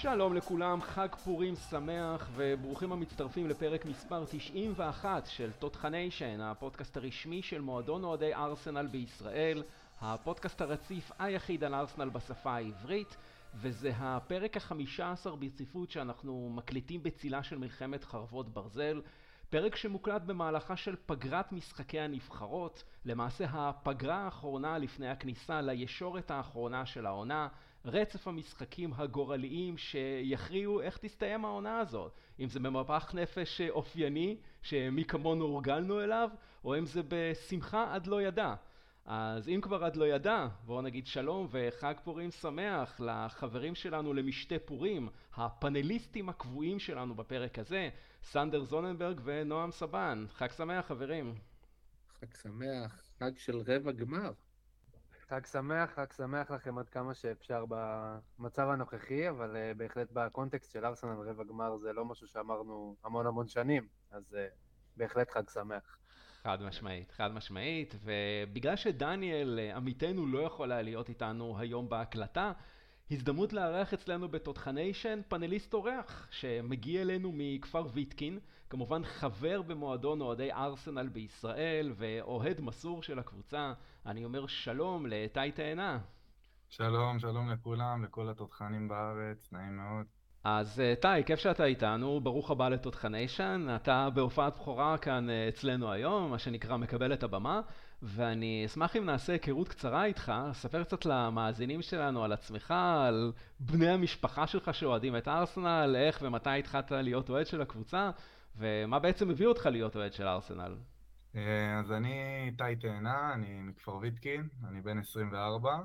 שלום לכולם, חג פורים שמח וברוכים המצטרפים לפרק מספר 91 של תותחניישן, הפודקאסט הרשמי של מועדון אוהדי ארסנל בישראל, הפודקאסט הרציף היחיד על ארסנל בשפה העברית, וזה הפרק ה-15 ברציפות שאנחנו מקליטים בצילה של מלחמת חרבות ברזל, פרק שמוקלט במהלכה של פגרת משחקי הנבחרות, למעשה הפגרה האחרונה לפני הכניסה לישורת האחרונה של העונה, רצף המשחקים הגורליים שיכריעו איך תסתיים העונה הזאת, אם זה במפח נפש אופייני שמי כמונו הורגלנו אליו, או אם זה בשמחה עד לא ידע. אז אם כבר עד לא ידע, בואו נגיד שלום וחג פורים שמח לחברים שלנו למשתה פורים, הפאנליסטים הקבועים שלנו בפרק הזה, סנדר זוננברג ונועם סבן. חג שמח חברים. חג שמח, חג של רבע גמר. חג שמח לכם עד כמה שאפשר במצב הנוכחי, אבל בהחלט בקונטקסט של ארסנל רבע גמר זה לא משהו שאמרנו המון שנים, אז בהחלט חג שמח. חד משמעית, ובגלל שדניאל עמיתנו לא יכול להיות איתנו היום בהקלטה, הזדמנות לארח אצלנו בתותחניישן פאנליסט אורח שמגיע אלינו מכפר ויטקין, כמובן חבר במועדון אוהדי ארסנל בישראל ואוהד מסור של הקבוצה. אני אומר שלום לתאי תאנה. שלום לכולם, לכל התותחנים בארץ, נעים מאוד. אז תאי, כיף שאתה איתנו, ברוך הבא לתותחניישן, אתה בהופעת בכורה כאן אצלנו היום, מה שנקרא מקבל את הבמה, ואני אשמח אם נעשה היכרות קצרה איתך, ספר קצת למאזינים שלנו על עצמך, על בני המשפחה שלך שאוהדים את ארסנל, איך ומתי התחלת להיות אוהד של הקבוצה, ומה בעצם הביא אותך להיות אוהד של ארסנל. אז אני תאי תאנה, אני מכפר ויטקין, אני בן 24,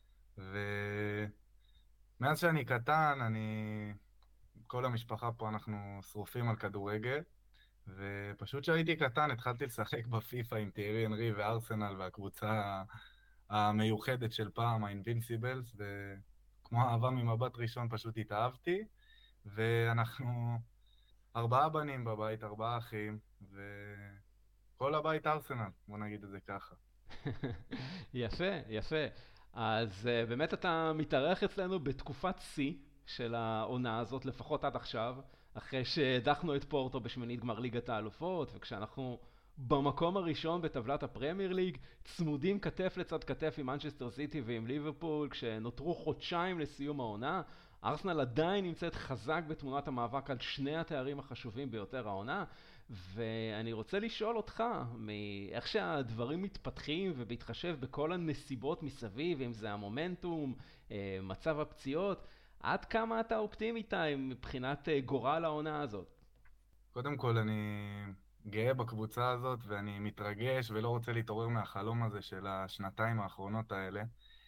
ומאז שאני קטן, כל המשפחה פה אנחנו שרופים על כדורגל, ופשוט כשהייתי קטן התחלתי לשחק בפיפה עם תיארי אנרי וארסנל והקבוצה המיוחדת של פעם, האינבינסיבלס, וכמו אהבה ממבט ראשון פשוט התאהבתי, ואנחנו 4 בנים בבית, 4 אחים, וכל הבית ארסנל, בוא נגיד את זה ככה. יפה. אז באמת אתה מתארח אצלנו בתקופת שיא של העונה הזאת, לפחות עד עכשיו, אחרי שהדחנו את פורטו בשמינית גמר ליגת האלופות, וכשאנחנו במקום הראשון בטבלת הפרמייר ליג, צמודים כתף לצד כתף עם מנצ'סטר סיטי ועם ליברפול, כשנותרו חודשיים לסיום העונה, ארסנל עדיין נמצאת חזק בתמונת המאבק על שני התארים החשובים ביותר העונה, ואני רוצה לשאול אותך, מאיך שהדברים מתפתחים ובהתחשב בכל הנסיבות מסביב, אם זה המומנטום, מצב הפציעות, עד כמה אתה אופטימי איתי מבחינת גורל העונה הזאת? קודם כל אני גאה בקבוצה הזאת ואני מתרגש ולא רוצה להתעורר מהחלום הזה של השנתיים האחרונות האלה.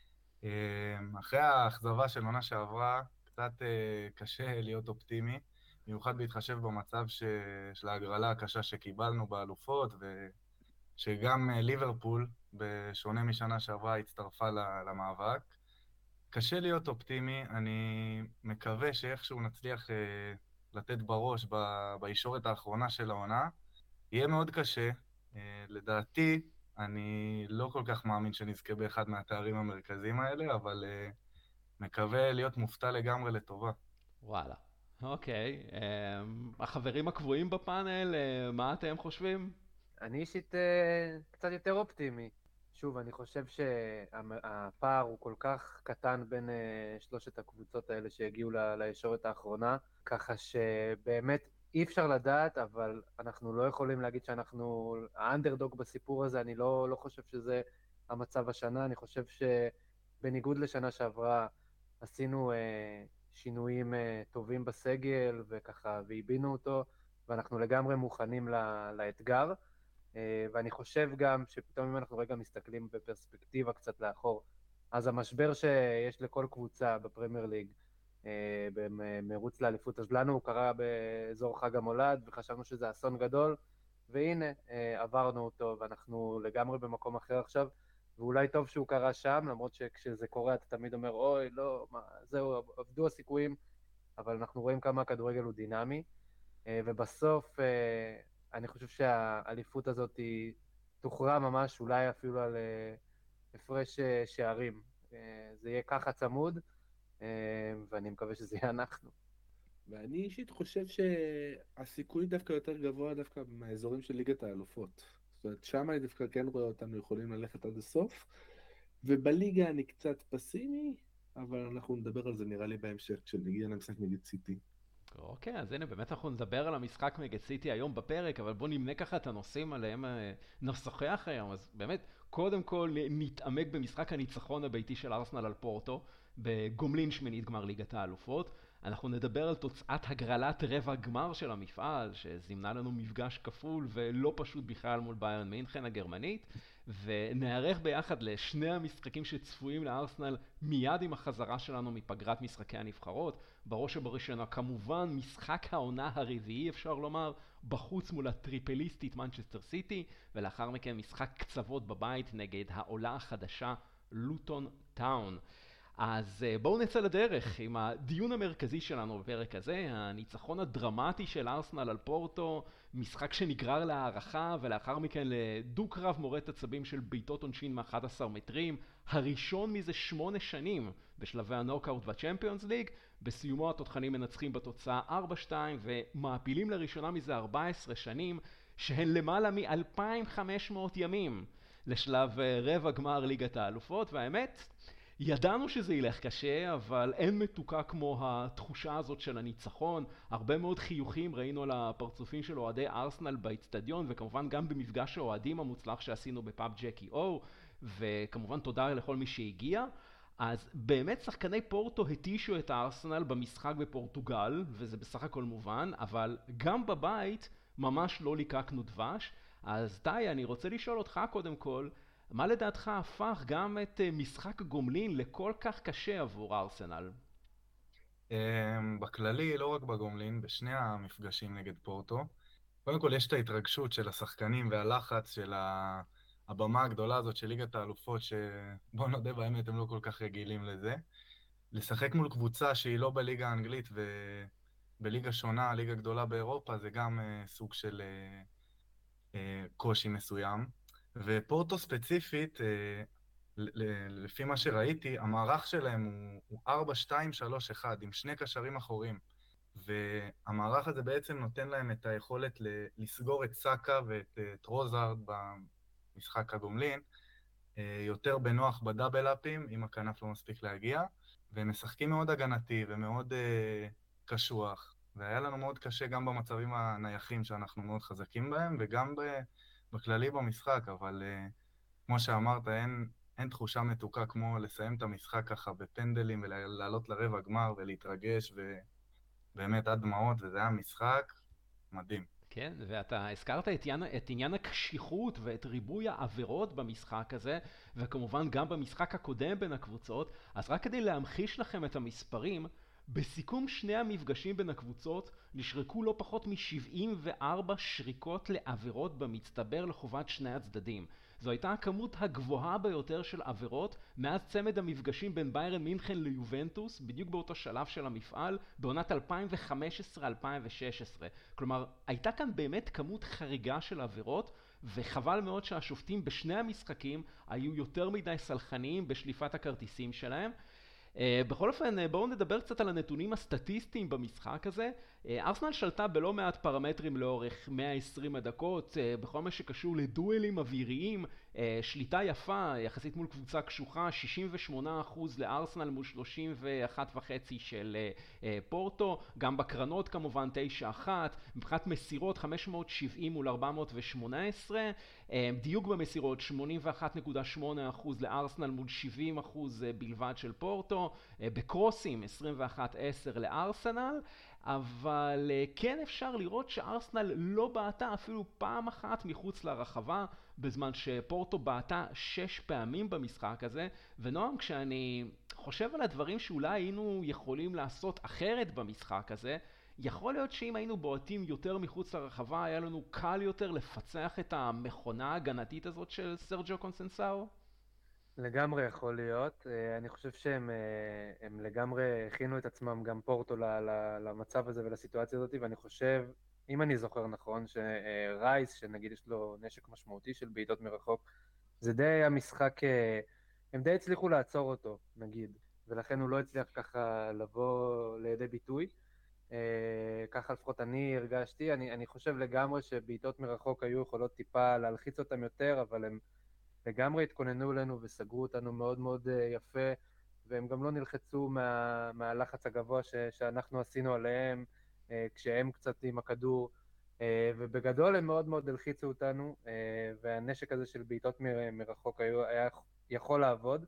אחרי האכזבה של עונה שעברה, קצת קשה להיות אופטימי, במיוחד בהתחשב במצב של ההגרלה הקשה שקיבלנו באלופות, ושגם ליברפול, בשונה משנה שעברה, הצטרפה למאבק. קשה להיות אופטימי, אני מקווה שאיכשהו נצליח לתת בראש בישורת האחרונה של העונה. יהיה מאוד קשה, לדעתי, אני לא כל כך מאמין שנזכה באחד מהתארים המרכזיים האלה, אבל מקווה להיות מופתע לגמרי לטובה. וואלה, אוקיי. החברים הקבועים בפאנל, מה אתם חושבים? אני אישית קצת יותר אופטימי. שוב, אני חושב שהפער הוא כל כך קטן בין שלושת הקבוצות האלה שהגיעו לישורת האחרונה, ככה שבאמת אי אפשר לדעת, אבל אנחנו לא יכולים להגיד שאנחנו האנדרדוג בסיפור הזה, אני לא חושב שזה המצב השנה, אני חושב שבניגוד לשנה שעברה עשינו שינויים טובים בסגל וככה והבינו אותו, ואנחנו לגמרי מוכנים לאתגר. ואני חושב גם שפתאום אם אנחנו רגע מסתכלים בפרספקטיבה קצת לאחור, אז המשבר שיש לכל קבוצה בפרמייר ליג במרוץ לאליפות, אז לנו הוא קרה באזור חג המולד וחשבנו שזה אסון גדול, והנה עברנו אותו ואנחנו לגמרי במקום אחר עכשיו, ואולי טוב שהוא קרה שם, למרות שכשזה קורה אתה תמיד אומר אוי לא, זהו, עבדו הסיכויים, אבל אנחנו רואים כמה הכדורגל הוא דינמי, ובסוף אני חושב שהאליפות הזאת היא תוכרע ממש, אולי אפילו על הפרש שערים. זה יהיה ככה צמוד, ואני מקווה שזה יהיה אנחנו. ואני אישית חושב שהסיכוי דווקא יותר גבוה דווקא מהאזורים של ליגת האלופות. זאת אומרת, שם אני דווקא כן רואה אותנו יכולים ללכת עד הסוף, ובליגה אני קצת פסימי, אבל אנחנו נדבר על זה נראה לי בהמשך, כשנגיע למשחק נגד סיטי. אוקיי, אז הנה, באמת אנחנו נדבר על המשחק נגד סיטי היום בפרק, אבל בואו נמנה ככה את הנושאים עליהם נשוחח היום. אז באמת, קודם כל נתעמק במשחק הניצחון הביתי של ארסנל על פורטו, בגומלין שמינית גמר ליגת האלופות. אנחנו נדבר על תוצאת הגרלת רבע גמר של המפעל, שזימנה לנו מפגש כפול ולא פשוט בכלל מול ביירן מינכן הגרמנית, ונערך ביחד לשני המשחקים שצפויים לארסנל מיד עם החזרה שלנו מפגרת משחקי הנבחרות. בראש ובראשונה כמובן משחק העונה הרביעי אפשר לומר, בחוץ מול הטריפליסטית מנצ'סטר סיטי, ולאחר מכן משחק קצוות בבית נגד העולה החדשה לוטון טאון. אז בואו נצא לדרך עם הדיון המרכזי שלנו בפרק הזה, הניצחון הדרמטי של ארסנל על פורטו, משחק שנגרר להערכה ולאחר מכן לדוק רב מורד עצבים של בעיטות עונשין מ-11 מטרים, הראשון מזה 8 שנים בשלבי הנוקאוט והצ'מפיונס ליג. בסיומו התותחנים מנצחים בתוצאה 4-2 ומעפילים לראשונה מזה 14 שנים, שהן למעלה מ-2500 ימים לשלב רבע גמר ליגת האלופות. והאמת, ידענו שזה ילך קשה, אבל אין מתוקה כמו התחושה הזאת של הניצחון. הרבה מאוד חיוכים ראינו על הפרצופים של אוהדי ארסנל באצטדיון, וכמובן גם במפגש האוהדים המוצלח שעשינו בפאב ג'קי או, וכמובן תודה לכל מי שהגיע. אז באמת שחקני פורטו התישו את הארסנל במשחק בפורטוגל, וזה בסך הכל מובן, אבל גם בבית ממש לא ליקקנו דבש. אז טאי, אני רוצה לשאול אותך קודם כל, מה לדעתך הפך גם את משחק גומלין לכל כך קשה עבור ארסנל? בכללי, לא רק בגומלין, בשני המפגשים נגד פורטו. קודם כל יש את ההתרגשות של השחקנים והלחץ של הבמה הגדולה הזאת של ליגת האלופות, שבוא נודה באמת, הם לא כל כך רגילים לזה. לשחק מול קבוצה שהיא לא בליגה האנגלית ובליגה שונה, ליגה גדולה באירופה, זה גם סוג של קושי מסוים. ופורטו ספציפית, לפי מה שראיתי, המערך שלהם הוא 4-2-3-1 עם שני קשרים אחוריים. והמערך הזה בעצם נותן להם את היכולת לסגור את סאקה ואת טרוזארד במשחק הגומלין, יותר בנוח בדאבל-אפים, אם הכנף לא מספיק להגיע, והם משחקים מאוד הגנתי ומאוד קשוח, והיה לנו מאוד קשה גם במצבים הנייחים שאנחנו מאוד חזקים בהם, וגם בכללי במשחק, אבל כמו שאמרת, אין תחושה מתוקה כמו לסיים את המשחק ככה בפנדלים ולעלות לרבע גמר ולהתרגש ובאמת עד דמעות, וזה היה משחק מדהים. כן, ואתה הזכרת את עניין הקשיחות ואת ריבוי העבירות במשחק הזה, וכמובן גם במשחק הקודם בין הקבוצות. אז רק כדי להמחיש לכם את המספרים, בסיכום שני המפגשים בין הקבוצות נשרקו לא פחות מ-74 שריקות לעבירות במצטבר לחובת שני הצדדים. זו הייתה הכמות הגבוהה ביותר של עבירות מאז צמד המפגשים בין ביירן מינכן ליובנטוס, בדיוק באותו שלב של המפעל, בעונת 2015-2016. כלומר, הייתה כאן באמת כמות חריגה של עבירות, וחבל מאוד שהשופטים בשני המשחקים היו יותר מדי סלחניים בשליפת הכרטיסים שלהם. בכל אופן, בואו נדבר קצת על הנתונים הסטטיסטיים במשחק הזה. ארסנל שלטה בלא מעט פרמטרים לאורך 120 הדקות, בכל מה שקשור לדואלים אוויריים, שליטה יפה יחסית מול קבוצה קשוחה, 68% לארסנל מול 31.5% של פורטו, גם בקרנות כמובן 9-1, מבחינת מסירות 570 מול 418, דיוק במסירות 81.8% לארסנל מול 70% בלבד של פורטו, בקרוסים 21-10 לארסנל, אבל כן אפשר לראות שארסנל לא בעטה אפילו פעם אחת מחוץ לרחבה, בזמן שפורטו בעטה 6 פעמים במשחק הזה. ונועם, כשאני חושב על הדברים שאולי היינו יכולים לעשות אחרת במשחק הזה, יכול להיות שאם היינו בועטים יותר מחוץ לרחבה, היה לנו קל יותר לפצח את המכונה ההגנתית הזאת של סרג'יו קונסנסאו? לגמרי יכול להיות. אני חושב שהם לגמרי הכינו את עצמם, גם פורטו, למצב הזה ולסיטואציה הזאת, ואני חושב, אם אני זוכר נכון, שרייס, שנגיד יש לו נשק משמעותי של בעיטות מרחוק, זה די המשחק, הם די הצליחו לעצור אותו, נגיד, ולכן הוא לא הצליח ככה לבוא לידי ביטוי. ככה לפחות אני הרגשתי. אני חושב לגמרי שבעיטות מרחוק היו יכולות טיפה להלחיץ אותם יותר, אבל הם לגמרי התכוננו אלינו וסגרו אותנו מאוד מאוד יפה, והם גם לא נלחצו מהלחץ הגבוה שאנחנו עשינו עליהם, כשהם קצת עם הכדור, ובגדול הם מאוד מאוד הלחיצו אותנו, והנשק הזה של בעיטות מרחוק היה יכול לעבוד,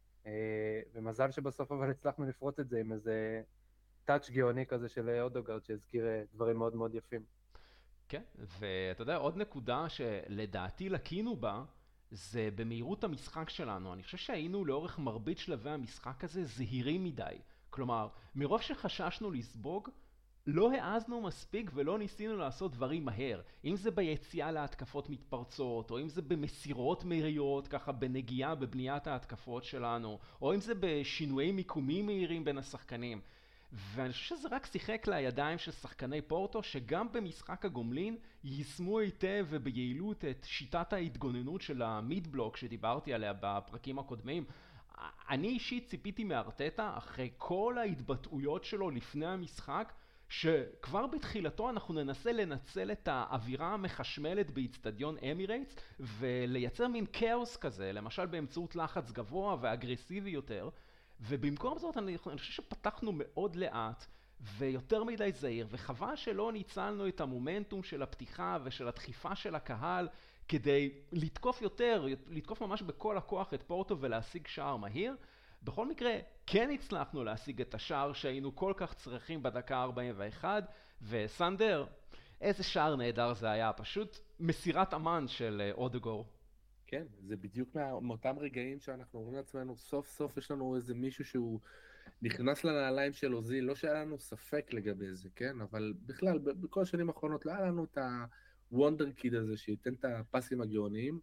ומזל שבסוף אבל הצלחנו לפרוץ את זה עם איזה טאץ' גאוני כזה של אודוגרד שהזכיר דברים מאוד מאוד יפים. כן, ואתה יודע, עוד נקודה שלדעתי לקינו בה, זה במהירות המשחק שלנו. אני חושב שהיינו לאורך מרבית שלבי המשחק הזה זהירים מדי. כלומר, מרוב שחששנו לסבוג, לא העזנו מספיק ולא ניסינו לעשות דברים מהר. אם זה ביציאה להתקפות מתפרצות, או אם זה במסירות מהירות, ככה בנגיעה בבניית ההתקפות שלנו, או אם זה בשינויי מיקומים מהירים בין השחקנים. ואני חושב שזה רק שיחק לידיים של שחקני פורטו, שגם במשחק הגומלין יישמו היטב וביעילות את שיטת ההתגוננות של המיד בלוק שדיברתי עליה בפרקים הקודמים. אני אישית ציפיתי מארטטה, אחרי כל ההתבטאויות שלו לפני המשחק, שכבר בתחילתו אנחנו ננסה לנצל את האווירה המחשמלת באצטדיון אמירייטס ולייצר מין כאוס כזה, למשל באמצעות לחץ גבוה ואגרסיבי יותר. ובמקום זאת אני חושב שפתחנו מאוד לאט ויותר מדי זהיר, וחבל שלא ניצלנו את המומנטום של הפתיחה ושל הדחיפה של הקהל כדי לתקוף יותר, לתקוף ממש בכל הכוח את פורטו ולהשיג שער מהיר. בכל מקרה, כן הצלחנו להשיג את השער שהיינו כל כך צריכים בדקה 41, וסנדר, איזה שער נהדר זה היה, פשוט מסירת אמן של אודגור. כן, זה בדיוק מאותם רגעים שאנחנו אומרים לעצמנו, סוף סוף יש לנו איזה מישהו שהוא נכנס לנעליים של אוזיל, לא שהיה לנו ספק לגבי זה, כן? אבל בכלל, בכל השנים האחרונות לא היה לנו את הוונדר קיד הזה שייתן את הפסים הגאוניים,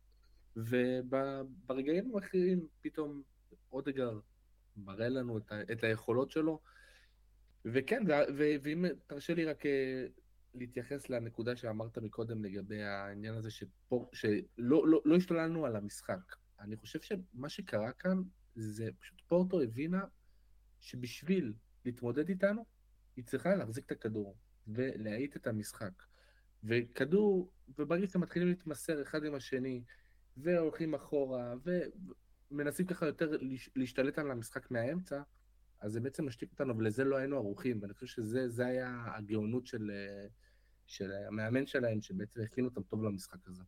וברגעים האחרים פתאום אודגר מראה לנו את היכולות שלו, וכן, ואם תרשה לי רק להתייחס לנקודה שאמרת מקודם לגבי העניין הזה שלא השתללנו על המשחק. אני חושב שמה שקרה כאן זה פשוט פורטו הבינה שבשביל להתמודד איתנו, היא צריכה להחזיק את הכדור ולהאיט את המשחק. וכדור, וברגע שאתם מתחילים להתמסר אחד עם השני, והולכים אחורה, ומנסים ככה יותר להשתלט על המשחק מהאמצע, אז זה בעצם משתיק אותנו, ולזה לא היינו ערוכים, ואני חושב שזה היה הגאונות של המאמן שלהם, שבעצם הכין אותם טוב למשחק הזה.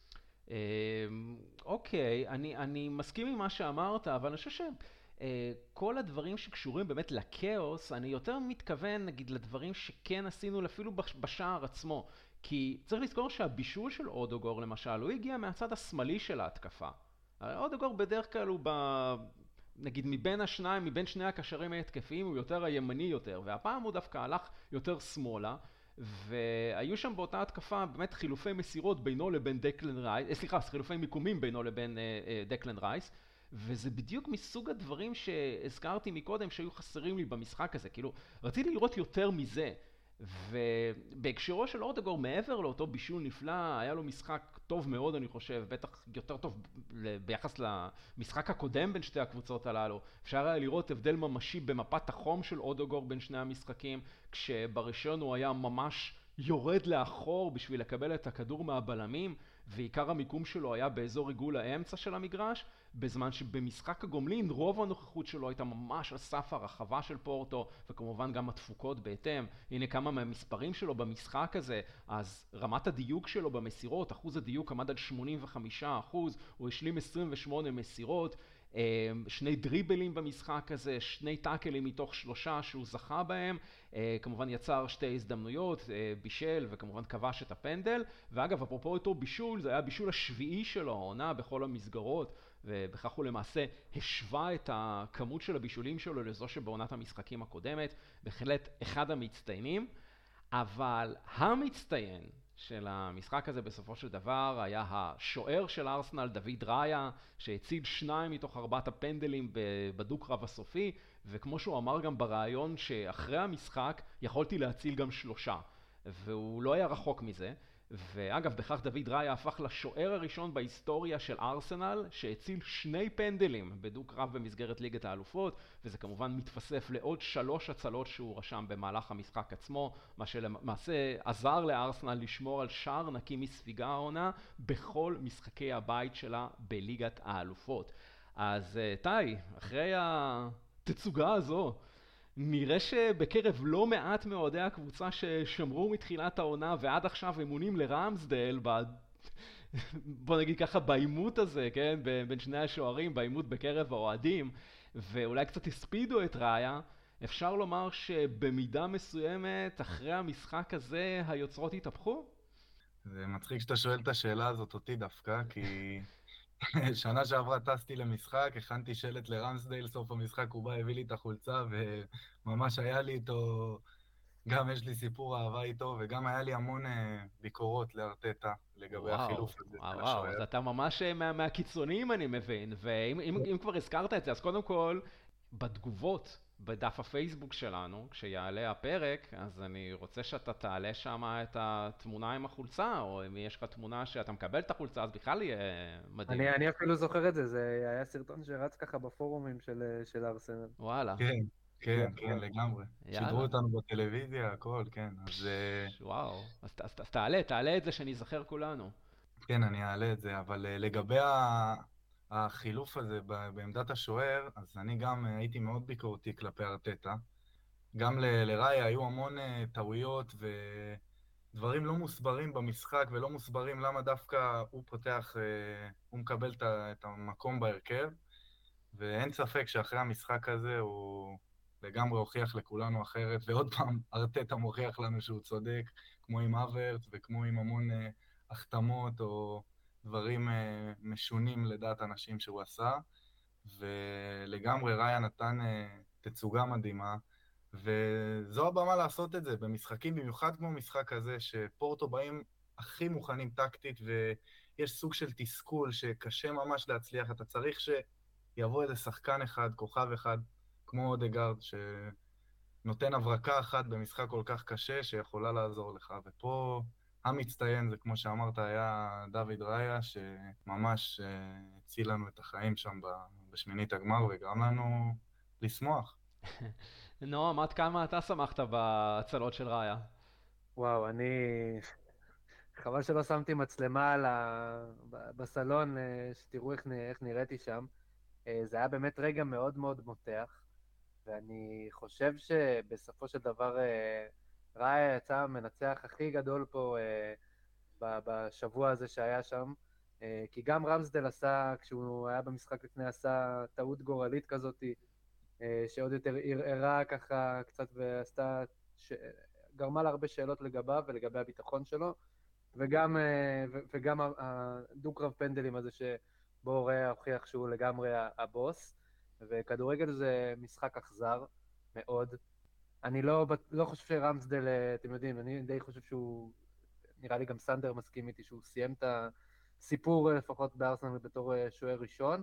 אוקיי, אני מסכים עם מה שאמרת, אבל אני חושב שכל הדברים שקשורים באמת לקאוס, אני יותר מתכוון, נגיד, לדברים שכן עשינו אפילו בשער עצמו. כי צריך לזכור שהבישול של אודוגור, למשל, הוא הגיע מהצד השמאלי של ההתקפה. אודוגור בדרך כלל הוא נגיד מבין שני הקשרים ההתקפיים הוא יותר הימני יותר, והפעם הוא דווקא הלך יותר שמאלה, והיו שם באותה התקפה באמת חילופי מסירות בינו לבין דקלן רייס, חילופי מיקומים בינו לבין דקלן רייס, וזה בדיוק מסוג הדברים שהזכרתי מקודם שהיו חסרים לי במשחק הזה, כאילו רציתי לראות יותר מזה, ובהקשרו של אודגור מעבר לאותו בישול נפלא, היה לו משחק טוב מאוד אני חושב, בטח יותר טוב ביחס למשחק הקודם בין שתי הקבוצות הללו. אפשר היה לראות הבדל ממשי במפת החום של אודגור בין שני המשחקים, כשבראשון הוא היה ממש יורד לאחור בשביל לקבל את הכדור מהבלמים, ועיקר המיקום שלו היה באזור עיגול האמצע של המגרש, בזמן שבמשחק הגומלין רוב הנוכחות שלו הייתה ממש על סף הרחבה של פורטו, וכמובן גם התפוקות בהתאם. הנה כמה מהמספרים שלו במשחק הזה, אז רמת הדיוק שלו במסירות, אחוז הדיוק עמד על 85%, הוא השלים 28 מסירות, 2 דריבלים במשחק הזה, 2 טאקלים מתוך 3 שהוא זכה בהם, כמובן יצר 2 הזדמנויות, בישל וכמובן כבש את הפנדל, ואגב אפרופו אותו בישול, זה היה הבישול השביעי שלו, העונה בכל המסגרות, ובכך הוא למעשה השווה את הכמות של הבישולים שלו לזו שבעונת המשחקים הקודמת, בהחלט אחד המצטיינים, אבל המצטיין של המשחק הזה בסופו של דבר היה השוער של ארסנל, דוד ראיה, שהציל 2 מתוך 4 הפנדלים בדוק רב הסופי, וכמו שהוא אמר גם ברעיון שאחרי המשחק יכולתי להציל גם 3, והוא לא היה רחוק מזה. ואגב, בכך דוד ראיה הפך לשוער הראשון בהיסטוריה של ארסנל, שהציל 2 פנדלים בדו-קרב במסגרת ליגת האלופות, וזה כמובן מתווסף לעוד 3 הצלות שהוא רשם במהלך המשחק עצמו, מה שלמעשה עזר לארסנל לשמור על שער נקי מספיגה העונה בכל משחקי הבית שלה בליגת האלופות. אז טי, אחרי התצוגה הזו, נראה שבקרב לא מעט מאוהדי הקבוצה ששמרו מתחילת העונה ועד עכשיו אמונים לרמסדל, בוא נגיד ככה, בעימות הזה, כן? בין שני השוערים, בעימות בקרב האוהדים, ואולי קצת הספידו את ראיה, אפשר לומר שבמידה מסוימת אחרי המשחק הזה היוצרות התהפכו? זה מצחיק שאתה שואל את השאלה הזאת אותי דווקא, כי שנה שעברה טסתי למשחק, הכנתי שלט לרמסדייל, סוף המשחק הוא בא, הביא לי את החולצה, וממש היה לי איתו, גם יש לי סיפור אהבה איתו, וגם היה לי המון ביקורות לארטטה לגבי החילוף הזה של וואו, השוער. אז אתה ממש מהקיצוניים אני מבין, ואם כבר הזכרת את זה, אז קודם כל, בתגובות, בדף הפייסבוק שלנו, כשיעלה הפרק, אז אני רוצה שאתה תעלה שם את התמונה עם החולצה, או אם יש לך תמונה שאתה מקבל את החולצה, אז בכלל יהיה מדהים. אני אפילו זוכר את זה, זה היה סרטון שרץ ככה בפורומים של ארסנל. וואלה. כן, לגמרי. יאללה. שידרו אותנו בטלוויזיה, הכל, כן. אז וואו, אז תעלה את זה שנזכר כולנו. כן, אני אעלה את זה, אבל לגבי החילוף הזה בעמדת השוער, אז אני גם הייתי מאוד ביקורתי כלפי ארטטה. גם לראיה היו המון טעויות ודברים לא מוסברים במשחק, ולא מוסברים למה דווקא הוא פותח, הוא מקבל את המקום בהרכב, ואין ספק שאחרי המשחק הזה הוא לגמרי הוכיח לכולנו אחרת, ועוד פעם ארטטה מוכיח לנו שהוא צודק, כמו עם אברט וכמו עם המון החתמות או דברים משונים לדעת אנשים שהוא עשה, ולגמרי ראיה נתן תצוגה מדהימה, וזו הבמה לעשות את זה במשחקים, במיוחד כמו משחק הזה, שפורטו באים הכי מוכנים טקטית, ויש סוג של תסכול שקשה ממש להצליח, אתה צריך שיבוא איזה שחקן אחד, כוכב אחד, כמו אודגרד, שנותן הברקה אחת במשחק כל כך קשה, שיכולה לעזור לך, ופה המצטיין, זה כמו שאמרת, היה דוד ראיה, שממש הציל לנו את החיים שם בשמינית הגמר, וגרם לנו לשמוח. נועם, עד כמה אתה שמחת בהצלות של ראיה? וואו, חבל שלא שמתי מצלמה בסלון, שתראו איך נראיתי שם. זה היה באמת רגע מאוד מאוד מותח, ואני חושב שבסופו של דבר ראיה יצא המנצח הכי גדול פה בשבוע הזה שהיה שם, כי גם רמסדל עשה, כשהוא היה במשחק לפני, עשה טעות גורלית כזאת, שעוד יותר ערערה ככה קצת ועשתה, גרמה לה הרבה שאלות לגביו ולגבי הביטחון שלו, וגם הדו-קרב פנדלים הזה שבו ראיה הוכיח שהוא לגמרי הבוס, וכדורגל זה משחק אכזר מאוד. אני לא חושב שרמסדל, אתם יודעים, אני די חושב שהוא, נראה לי גם סנדר מסכים איתי, שהוא סיים את הסיפור לפחות בארסנל בתור שוער ראשון,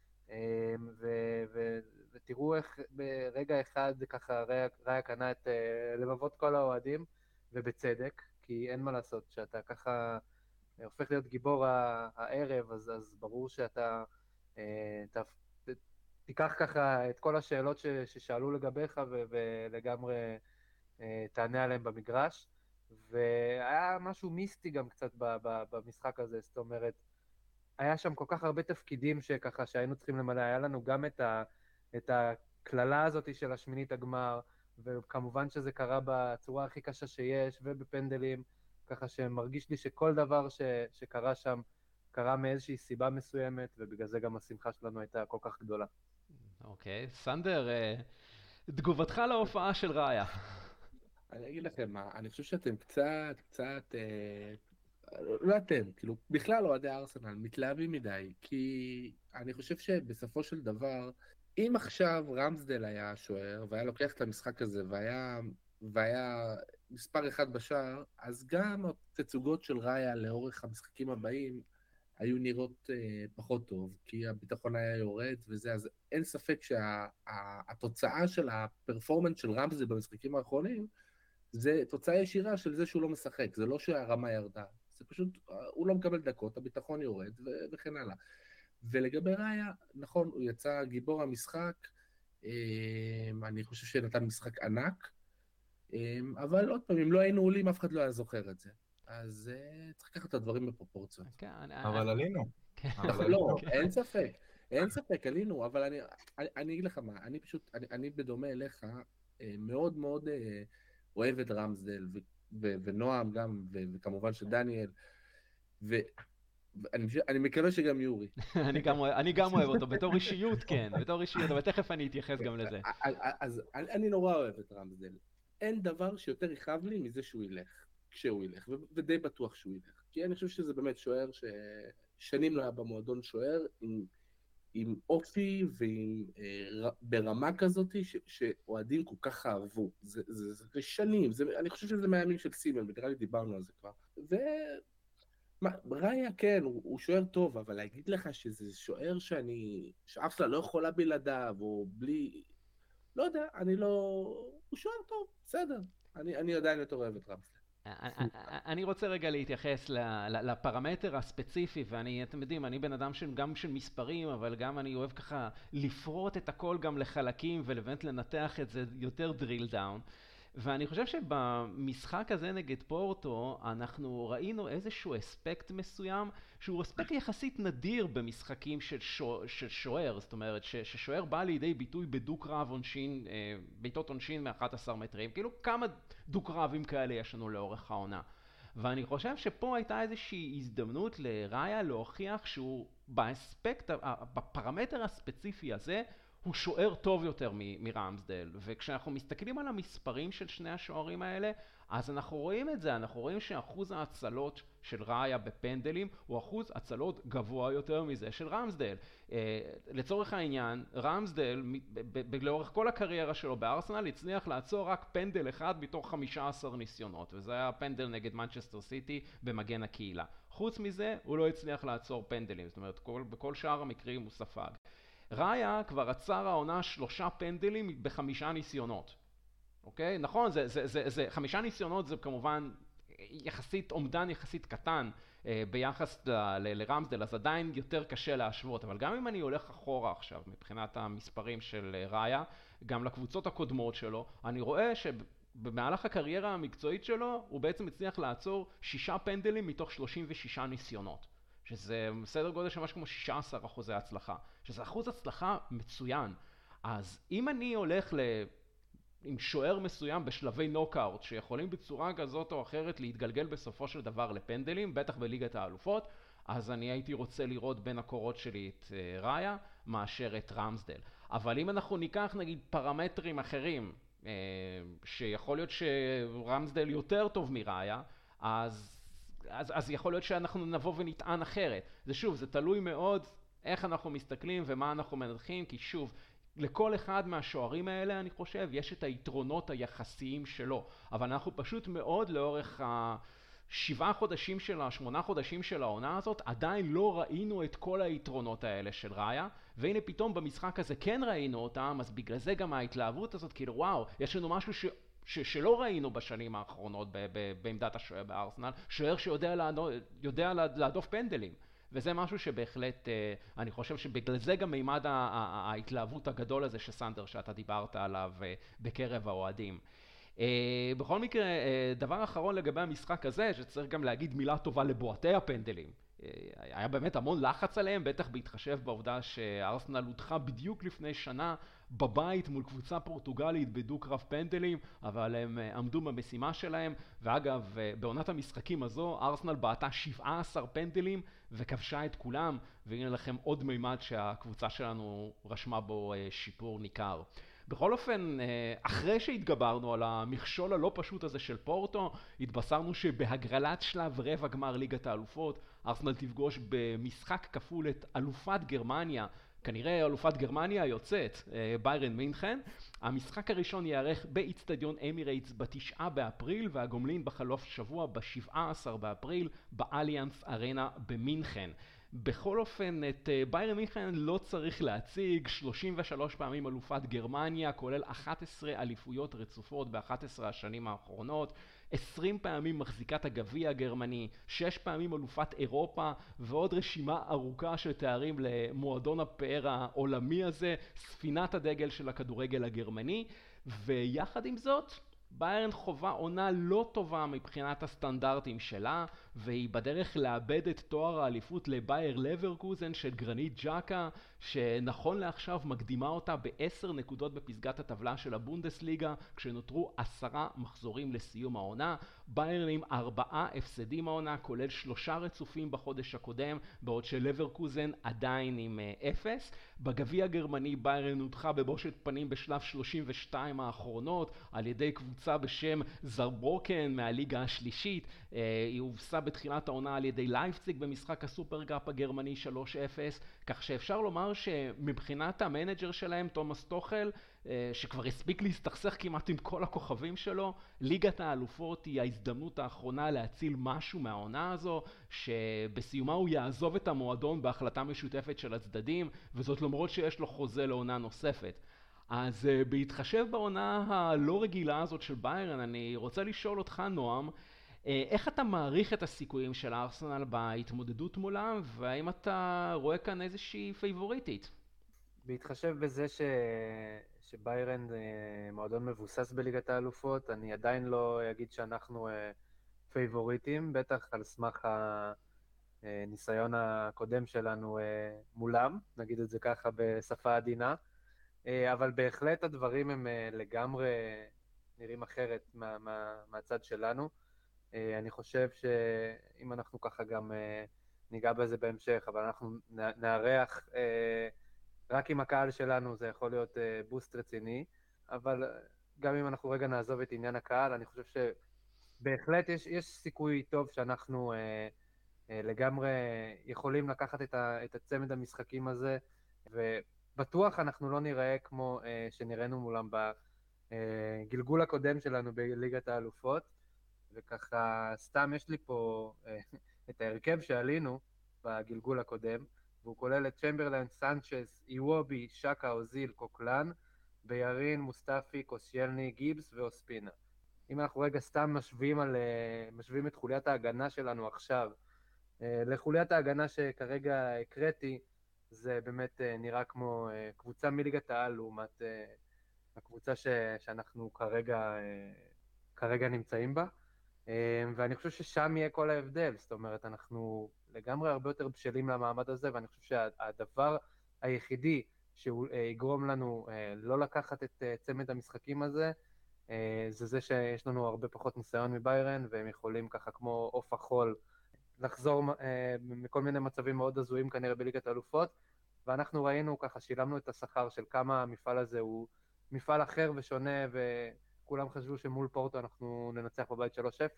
ותראו איך ברגע אחד ככה ראיה קנה את לבבות כל האוהדים, ובצדק, כי אין מה לעשות, שאתה ככה הופך להיות גיבור הערב, אז ברור שאתה תיקח ככה את כל השאלות ששאלו לגביך ולגמרי תענה עליהם במגרש, והיה משהו מיסטי גם קצת במשחק הזה, זאת אומרת, היה שם כל כך הרבה תפקידים שככה שהיינו צריכים למלא, היה לנו גם את הכללה הזאת של השמינית הגמר, וכמובן שזה קרה בצורה הכי קשה שיש, ובפנדלים, ככה שמרגיש לי שכל דבר שקרה שם, קרה מאיזושהי סיבה מסוימת, ובגלל זה גם השמחה שלנו הייתה כל כך גדולה. אוקיי, סנדר, תגובתך להופעה של ראיה. אני אגיד לכם, אני חושב שאתם קצת, לא אתם, כאילו, בכלל אוהדי ארסנל, מתלהבים מדי, כי אני חושב שבסופו של דבר, אם עכשיו רמסדל היה שוער, והיה לוקח את המשחק הזה, והיה מספר אחד בשער, אז גם התצוגות של ראיה לאורך המשחקים הבאים, היו נראות פחות טוב, כי הביטחון היה יורד וזה, אז אין ספק שהתוצאה של הפרפורמנס של רמסדל במשחקים האחרונים, זה תוצאה ישירה של זה שהוא לא משחק, זה לא שהרמה ירדה. זה פשוט, הוא לא מקבל דקות, הביטחון יורד וכן הלאה. ולגבי ראיה, נכון, הוא יצא גיבור המשחק, אני חושב שנתן משחק ענק, אבל עוד פעם, אם לא היינו עולים, אף אחד לא היה זוכר את זה. אז צריך לקחת את הדברים בפרופורציות. אבל עלינו. לא, אין ספק, עלינו, אבל אני אגיד לך מה, אני פשוט, אני בדומה אליך, מאוד מאוד אוהב את רמסדל, ונועם גם, וכמובן שדניאל, אני מקווה שגם יורי. אני גם אוהב אותו, בתור אישיות, כן, בתור אישיות, אבל תכף אני אתייחס גם לזה. אז אני נורא אוהב את רמסדל. אין דבר שיותר יכאב לי מזה שהוא ילך, כשהוא ילך, ודי בטוח שהוא ילך. כי אני חושב שזה באמת שוער ששנים לא היה במועדון שוער, עם אופי ברמה כזאת שאוהדים כל כך אהבו. זה שנים, אני חושב שזה מהימים של סימן, ונראה לי דיברנו על זה כבר. ראיה כן, הוא שוער טוב, אבל להגיד לך שזה שוער שאף אחד לא יכולה בלעדיו, או בלי, לא יודע, הוא שוער טוב, בסדר. אני עדיין יותר אוהב את רמסדל. אני רוצה רגע להתייחס לפרמטר הספציפי, אתם יודעים, אני בן אדם גם של מספרים, אבל גם אני אוהב ככה לפרוט את הכל גם לחלקים, ולבנת לנתח את זה יותר drill down. ואני חושב שבמשחק הזה נגד פורטו, אנחנו ראינו איזשהו אספקט מסוים, שהוא אספקט יחסית נדיר במשחקים של שוער, זאת אומרת ששוער בא לידי ביטוי בדו-קרב עונשין, בעיטות עונשין מ-11 מטרים, כאילו כמה דו-קרבים כאלה יש לנו לאורך העונה. ואני חושב שפה הייתה איזושהי הזדמנות לראיה להוכיח שהוא באספקט, בפרמטר הספציפי הזה, הוא שוער טוב יותר מרמסדל, וכשאנחנו מסתכלים על המספרים של שני השוערים האלה, אז אנחנו רואים את זה, אנחנו רואים שאחוז ההצלות של ראיה בפנדלים הוא אחוז הצלות גבוה יותר מזה של רמסדל. לצורך העניין, רמסדל לאורך כל הקריירה שלו בארסנל הצליח לעצור רק פנדל אחד מתוך 15 ניסיונות, וזה היה פנדל נגד מנצ'סטר סיטי במגן הקהילה. חוץ מזה, הוא לא הצליח לעצור פנדלים, זאת אומרת, בכל שאר המקרים הוא ספג. ראיה כבר עצר העונה 3 פנדלים ב5 ניסיונות. אוקיי? נכון, זה 5 ניסיונות, זה כמובן יחסית, אומדן יחסית קטן ביחס לרמסדל, אז עדיין יותר קשה להשוות, אבל גם אם אני הולך אחורה עכשיו, מבחינת המספרים של ראיה, גם לקבוצות הקודמות שלו, אני רואה שבמהלך הקריירה המקצועית שלו, הוא בעצם הצליח לעצור 6 פנדלים מתוך 36 ניסיונות. שזה סדר גודל של משהו כמו 16% הצלחה, שזה אחוז הצלחה מצוין. אז אם אני הולך עם שוער מסוים בשלבי נוקאוט, שיכולים בצורה כזאת או אחרת להתגלגל בסופו של דבר לפנדלים, בטח בליגת האלופות, אז אני הייתי רוצה לראות בין הקורות שלי את ראיה, מאשר את רמסדל. אבל אם אנחנו ניקח נגיד פרמטרים אחרים, שיכול להיות שרמסדל יותר טוב מראיה, אז יכול להיות שאנחנו נבוא ונטען אחרת. זה שוב, זה תלוי מאוד איך אנחנו מסתכלים ומה אנחנו מנתחים, כי שוב, לכל אחד מהשוערים האלה, אני חושב, יש את היתרונות היחסיים שלו. אבל אנחנו פשוט מאוד לאורך 7 חודשים שלה, 8 חודשים של העונה הזאת, עדיין לא ראינו את כל היתרונות האלה של ראיה, והנה פתאום במשחק הזה כן ראינו אותם, אז בגלל זה גם ההתלהבות הזאת, כאילו וואו, יש לנו משהו שלא ראינו בשנים האחרונות בעמדת השוער בארסנל, שוער שיודע להדוף פנדלים. וזה משהו שבהחלט, אני חושב שבגלל זה גם מימד ההתלהבות הגדול הזה שסנדר שאתה דיברת עליו בקרב האוהדים. בכל מקרה, דבר אחרון לגבי המשחק הזה, שצריך גם להגיד מילה טובה לבועטי הפנדלים. היה באמת המון לחץ עליהם, בטח בהתחשב בעובדה שארסנל הודחה בדיוק לפני שנה בבית מול קבוצה פורטוגלית בדו-קרב פנדלים, אבל הם עמדו במשימה שלהם, ואגב, בעונת המשחקים הזו, ארסנל בעטה 17 פנדלים וכבשה את כולם, והנה לכם עוד מימד שהקבוצה שלנו רשמה בו שיפור ניכר. בכל אופן, אחרי שהתגברנו על המכשול הלא פשוט הזה של פורטו, התבשרנו שבהגרלת שלב רבע גמר ליגת האלופות, ארסנל תפגוש במשחק כפול את אלופת גרמניה, כנראה אלופת גרמניה יוצאת, ביירן מינכן. המשחק הראשון יערך באצטדיון אמירייטס ב9 באפריל, והגומלין בחלוף שבוע ב17 באפריל באליאנס ארנה במינכן. בכל אופן, את ביירן מינכן לא צריך להציג, 33 פעמים אלופת גרמניה, כולל 11 אליפויות רצופות ב11 השנים האחרונות. 20 פעמים מחזיקת הגביע הגרמני, 6 פעמים אלופת אירופה, ועוד רשימה ארוכה של תארים למועדון הפאר העולמי הזה, ספינת הדגל של הכדורגל הגרמני, ויחד עם זאת, ביירן חובה עונה לא טובה מבחינת הסטנדרטים שלה, והיא בדרך לאבד את תואר האליפות לבייר לברקוזן של גרנית ג'קה, שנכון לעכשיו מקדימה אותה ב10 נקודות בפסגת הטבלה של הבונדסליגה, כשנותרו 10 מחזורים לסיום העונה. ביירן עם 4 הפסדים העונה, כולל 3 רצופים בחודש הקודם, בעוד שלברקוזן עדיין עם 0. בגביע הגרמני ביירן הודחה בבושת פנים בשלב 32 האחרונות על ידי קבוצה בשם זרברוקן מהליגה השלישית. היא הובסה בתחילת העונה על ידי לייפציג במשחק הסופרגאפ הגרמני 3-0, כך שאפשר לומר שמבחינת המנג'ר שלהם, תומאס טוחל, שכבר הספיק להסתכסך כמעט עם כל הכוכבים שלו, ליגת האלופות היא ההזדמנות האחרונה להציל משהו מהעונה הזו, שבסיומה הוא יעזוב את המועדון בהחלטה משותפת של הצדדים, וזאת למרות שיש לו חוזה לעונה נוספת. אז בהתחשב בעונה הלא רגילה הזאת של ביירן, אני רוצה לשאול אותך, נועם, איך אתה מעריך את הסיכויים של ארסנל בהתמודדות מולם, והאם אתה רואה כאן איזושהי פייבוריטית? בהתחשב בזה שביירן מועדון מבוסס בליגת האלופות, אני עדיין לא אגיד שאנחנו פייבוריטים, בטח על סמך הניסיון הקודם שלנו מולם, נגיד את זה ככה בשפה עדינה, אבל בהחלט הדברים הם לגמרי נראים אחרת מהצד שלנו. אני חושב שאם אנחנו ככה גם ניגע בזה בהמשך, אבל אנחנו נארח רק עם הקהל שלנו, זה יכול להיות בוסט רציני, אבל גם אם אנחנו רגע נעזוב את עניין הקהל, אני חושב שבהחלט יש סיכוי טוב שאנחנו לגמרי יכולים לקחת את הצמד המשחקים הזה, ובטוח אנחנו לא נראה כמו שנראינו מולם בגלגול הקודם שלנו בליגת האלופות, וככה סתם יש לי פה את ההרכב שעלינו בגלגול הקודם, והוא כולל את צ'מברלן, סנצ'ז, איוובי, שקה, אוזיל, קוקלן, בירין, מוסטפי, קוסיאלני, גיבס ואוספינה. אם אנחנו רגע סתם משווים את חוליית ההגנה שלנו עכשיו, לחוליית ההגנה שכרגע הקראתי, זה באמת נראה כמו קבוצה מליגת העל לעומת הקבוצה שאנחנו כרגע נמצאים בה. ואני חושב ששם יהיה כל ההבדל, זאת אומרת, אנחנו לגמרי הרבה יותר בשלים למעמד הזה, ואני חושב שהדבר היחידי שהוא יגרום לנו לא לקחת את צמד המשחקים הזה, זה שיש לנו הרבה פחות ניסיון מביירן, והם יכולים ככה כמו עוף החול לחזור מכל מיני מצבים מאוד הזויים כנראה בליגת האלופות, ואנחנו ראינו ככה, שילמנו את השכר של כמה המפעל הזה הוא מפעל אחר ושונה, כולם חשבו שמול פורטו אנחנו ננצח בבית 3-0,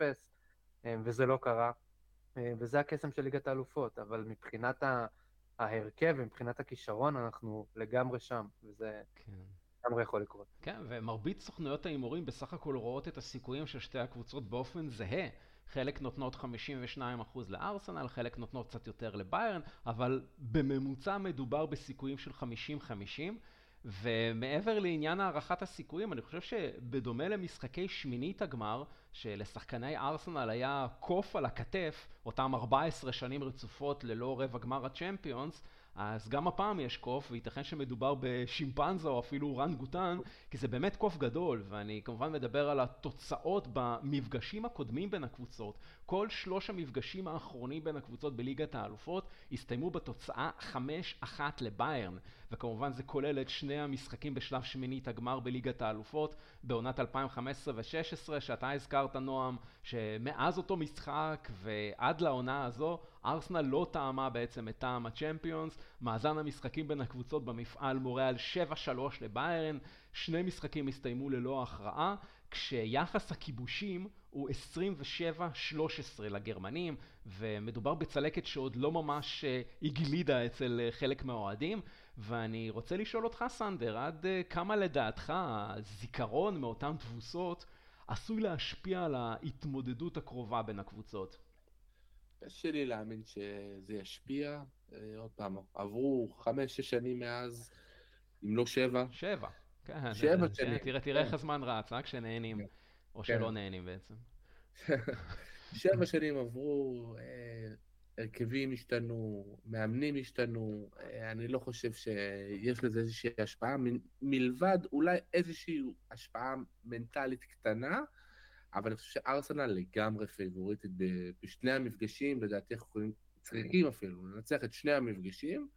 וזה לא קרה, וזה הקסם של ליגת האלופות, אבל מבחינת ההרכב ומבחינת הכישרון אנחנו לגמרי שם, וזה לגמרי יכול לקרות. כן, ומרבית סוכנויות ההימורים בסך הכל רואות את הסיכויים של שתי הקבוצות באופן זהה. חלק נותנות 52% לארסנל, חלק נותנות קצת יותר לביירן, אבל בממוצע מדובר בסיכויים של 50-50, ומעבר לעניין הערכת הסיכויים, אני חושב שבדומה למשחקי שמינית הגמר, שלשחקני ארסנל היה קוף על הכתף, אותם 14 שנים רצופות ללא רבע גמר הצ'מפיונס, אז גם הפעם יש קוף, וייתכן שמדובר בשימפנזה או אפילו רנגוטן, כי זה באמת קוף גדול, ואני כמובן מדבר על התוצאות במפגשים הקודמים בין הקבוצות. כל 3 המפגשים האחרונים בין הקבוצות בליגת האלופות הסתיימו בתוצאה 5-1 לביירן, וכמובן זה כולל את 2 המשחקים בשלב שמינית הגמר בליגת האלופות, בעונת 2015 ו-16, שאתה הזכרת נועם, שמאז אותו משחק ועד לעונה הזו, ארסנל לא טעמה בעצם את טעם הצ'מפיונס. מאזן המשחקים בין הקבוצות במפעל מורה על 7-3 לביירן, 2 משחקים הסתיימו ללא הכרעה, כשיחס הכיבושים הוא 27-13 לגרמנים, ומדובר בצלקת שעוד לא ממש הגלידה אצל חלק מהאוהדים. ואני רוצה לשאול אותך, סנדר, עד כמה לדעתך הזיכרון מאותן תבוסות עשוי להשפיע על ההתמודדות הקרובה בין הקבוצות? קשה לי להאמין שזה ישפיע. עוד פעם, עברו 5-6 שנים מאז, אם לא 7. 7. כן, 7 שנים. תראה איך הזמן רץ, כשנהנים, או שלא נהנים בעצם. 7 שנים עברו, הרכבים השתנו, מאמנים השתנו, אני לא חושב שיש לזה איזושהי השפעה, מלבד אולי איזושהי השפעה מנטלית קטנה, אבל אני חושב שארסנל לגמרי פייבוריטית בשני המפגשים, לדעתי אנחנו צריכים אפילו לנצח את שני המפגשים,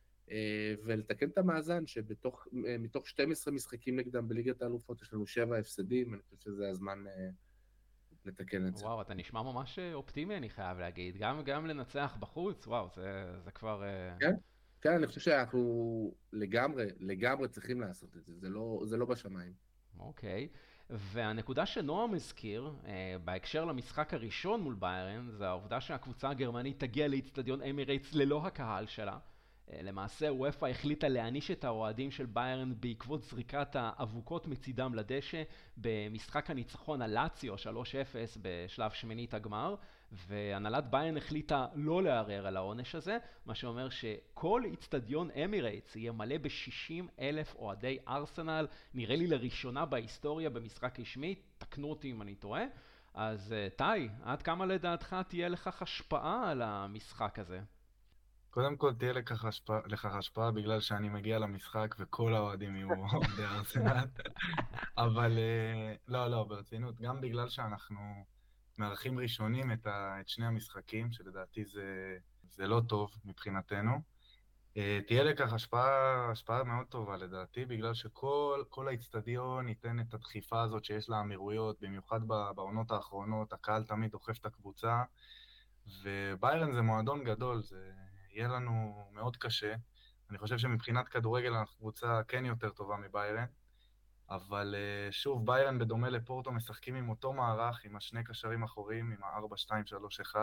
ולתקן את המאזן שמתוך 12 משחקים נגדם בליגת האלופות יש לנו 7 הפסדים, אני חושב שזה הזמן לתקן את זה. וואו, אתה נשמע ממש אופטימי, אני חייב להגיד. גם לנצח בחוץ, וואו, זה כבר... כן, כן, אני חושב שאנחנו לגמרי צריכים לעשות את זה, זה לא בשמיים. אוקיי, והנקודה שנועם הזכיר, בהקשר למשחק הראשון מול ביירן, זה העובדה שהקבוצה הגרמנית תגיע לאצטדיון אמירייטס ללא הקהל שלה. למעשה, וופא החליטה להעניש את האוהדים של ביירן בעקבות זריקת האבוקות מצידם לדשא במשחק הניצחון על לאציו 3-0 בשלב שמינית הגמר, והנהלת ביירן החליטה לא לערער על העונש הזה, מה שאומר שכל אצטדיון אמירייטס יהיה מלא ב-60,000 אוהדי ארסנל, נראה לי לראשונה בהיסטוריה במשחק רשמי, תקנו אותי אם אני טועה. אז טי, עד כמה לדעתך תהיה לכך השפעה על המשחק הזה? קודם כל תהיה לכך השפעה בגלל שאני מגיע למשחק וכל האוהדים יהיו אוהדי ארסנל. אבל לא, ברצינות, גם בגלל שאנחנו מארחים ראשונים את שני המשחקים, שלדעתי זה לא טוב מבחינתנו. תהיה לכך השפעה מאוד טובה לדעתי, בגלל שכל האצטדיון ייתן את הדחיפה הזאת שיש לאמירויות, במיוחד בעונות האחרונות, הקהל תמיד דוחף את הקבוצה, וביירן זה מועדון גדול, זה יהיה לנו מאוד קשה. אני חושב שמבחינת כדורגל אנחנו קבוצה כן יותר טובה מביירן, אבל שוב, ביירן בדומה לפורטו משחקים עם אותו מערך, עם השני קשרים אחוריים, עם ה-4-2-3-1,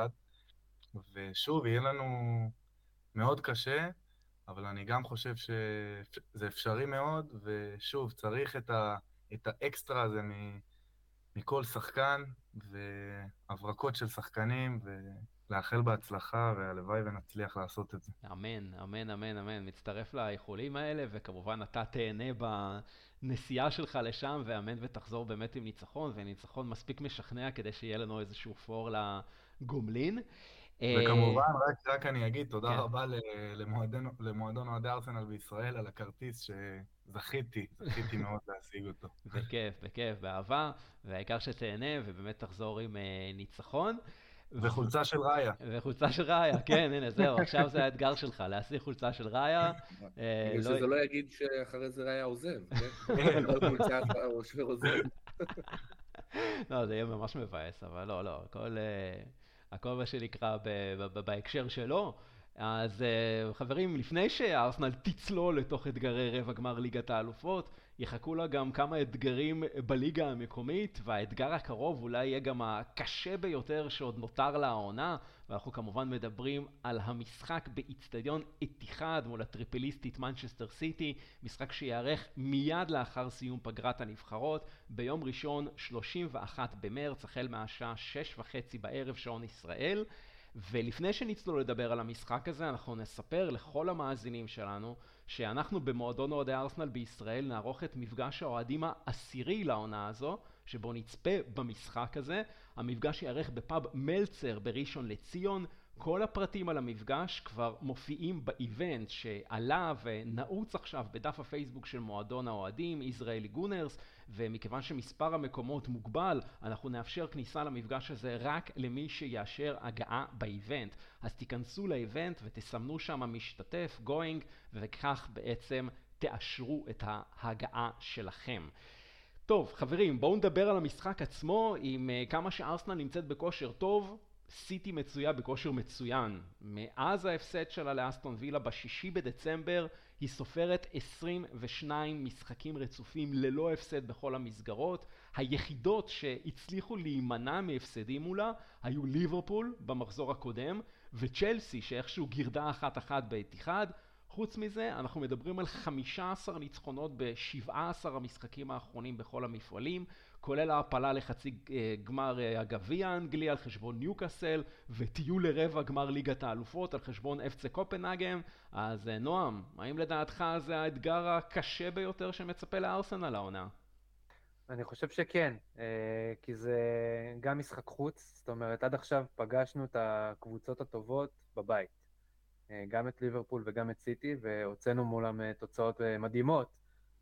ושוב, יהיה לנו מאוד קשה, אבל אני גם חושב שזה אפשרי מאוד, ושוב, צריך את האקסטרה הזה מכל שחקן, והברקות של שחקנים, לאחל בהצלחה, והלוואי ונצליח לעשות את זה. אמן, אמן, אמן, אמן. מצטרף לאיחולים האלה, וכמובן אתה תהנה בנסיעה שלך לשם, ואמן ותחזור באמת עם ניצחון, וניצחון מספיק משכנע כדי שיהיה לנו איזשהו פור לגומלין. וכמובן, רק אני אגיד תודה רבה למועדון אוהדי ארסנל בישראל על הכרטיס שזכיתי מאוד להשיג אותו. בכיף, באהבה, והעיקר שתהנה ובאמת תחזור עם ניצחון. וחולצה של ראיה. וחולצה של ראיה, כן, הנה, זהו, עכשיו זה האתגר שלך, להשיג חולצה של ראיה. בגלל שזה לא יגיד שאחרי זה ראיה עוזב, כן? לא חולצה של עוזב. לא, זה יהיה ממש מבאס, אבל לא, הכל מה שנקרא בהקשר שלו. אז חברים, לפני שארסנל תצלול לתוך אתגרי רבע גמר ליגת האלופות, יחכו לה גם כמה אתגרים בליגה המקומית, והאתגר הקרוב אולי יהיה גם הקשה ביותר שעוד נותר לעונה, ואנחנו כמובן מדברים על המשחק באצטדיון אתיחאד מול הטריפליסטית מנצ'סטר סיטי, משחק שיערך מיד לאחר סיום פגרת הנבחרות, ביום ראשון 31 במרץ, החל מהשעה 6:30 בערב שעון ישראל. ולפני שנצלול לדבר על המשחק הזה, אנחנו נספר לכל המאזינים שלנו שאנחנו במועדון אוהדי ארסנל בישראל נערוך את מפגש האוהדים העשירי לעונה הזו, שבו נצפה במשחק הזה. המפגש יערך בפאב מלצר בראשון לציון. כל הפרטים על המפגש כבר מופיעים באיבנט שעלה ונעוץ עכשיו בדף הפייסבוק של מועדון האוהדים, ישראלי גונרס, ומכיוון שמספר המקומות מוגבל, אנחנו נאפשר כניסה למפגש הזה רק למי שיאשר הגעה באיבנט. אז תיכנסו לאיבנט ותסמנו שם משתתף, going, וכך בעצם תאשרו את ההגעה שלכם. טוב, חברים, בואו נדבר על המשחק עצמו. עם כמה שארסנל נמצאת בכושר טוב, סיטי מצויה בכושר מצוין. מאז ההפסד שלה לאסטון וילה ב6 בדצמבר, היא סופרת 22 משחקים רצופים ללא הפסד בכל המסגרות. היחידות שהצליחו להימנע מהפסדים מולה היו ליברפול במחזור הקודם, וצ'לסי שאיכשהו גירדה 1-1 באתיחאד. חוץ מזה, אנחנו מדברים על 15 ניצחונות ב17 המשחקים האחרונים בכל המפעלים, כולל ההפלה לחצי גמר הגביע האנגלי על חשבון ניוקאסל, וטיול לרבע גמר ליגת האלופות על חשבון FC קופנהגן. אז נועם, האם לדעתך זה האתגר הקשה ביותר שמצפה לארסנל העונה? אני חושב שכן, כי זה גם משחק חוץ, זאת אומרת, עד עכשיו פגשנו את הקבוצות הטובות בבית, גם את ליברפול וגם את סיטי, והוצאנו מולם תוצאות מדהימות,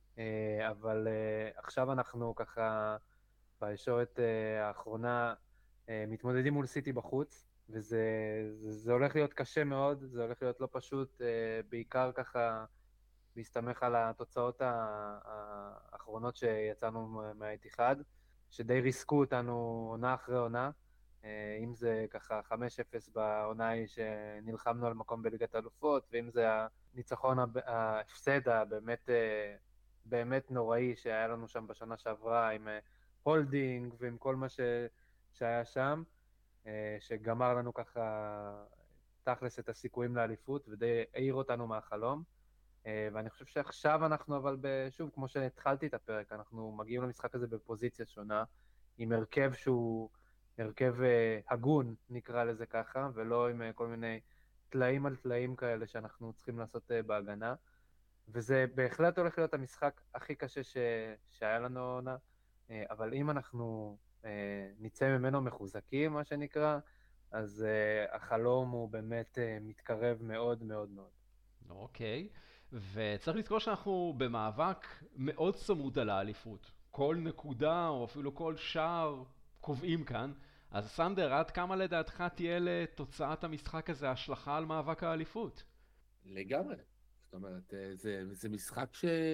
אבל עכשיו אנחנו ככה בישורת האחרונה מתמודדים מול סיטי בחוץ, וזה הולך להיות קשה מאוד, זה הולך להיות לא פשוט, בעיקר ככה להסתמך על התוצאות האחרונות שיצאנו מהאתיחד, שדי ריסקו אותנו עונה אחרי עונה, אם זה ככה 5-0 בעונה היא שנלחמנו על מקום בליגת האלופות, ואם זה הניצחון, ההפסד הבאמת באמת נוראי שהיה לנו שם בשנה שעברה, עם הולדינג ועם כל מה שהיה שם, שגמר לנו ככה תכלס את הסיכויים לאליפות, ודי העיר אותנו מהחלום. ואני חושב שעכשיו אנחנו, אבל שוב, כמו שהתחלתי את הפרק, אנחנו מגיעים למשחק הזה בפוזיציה שונה, עם הרכב שהוא הרכב הגון, נקרא לזה ככה, ולא עם כל מיני טלאים על טלאים כאלה שאנחנו צריכים לעשות בהגנה. וזה בהחלט הולך להיות המשחק הכי קשה שהיה לנו עונה, אבל אם אנחנו נצא ממנו מחוזקים, מה שנקרא, אז החלום הוא באמת מתקרב מאוד מאוד מאוד. אוקיי, וצריך לזכור שאנחנו במאבק מאוד צמוד על האליפות. כל נקודה או אפילו כל שער קובעים כאן. אז סנדר, עד כמה לדעתך תהיה לתוצאת המשחק הזה השלכה על מאבק האליפות? לגמרי. זאת אומרת, זה משחק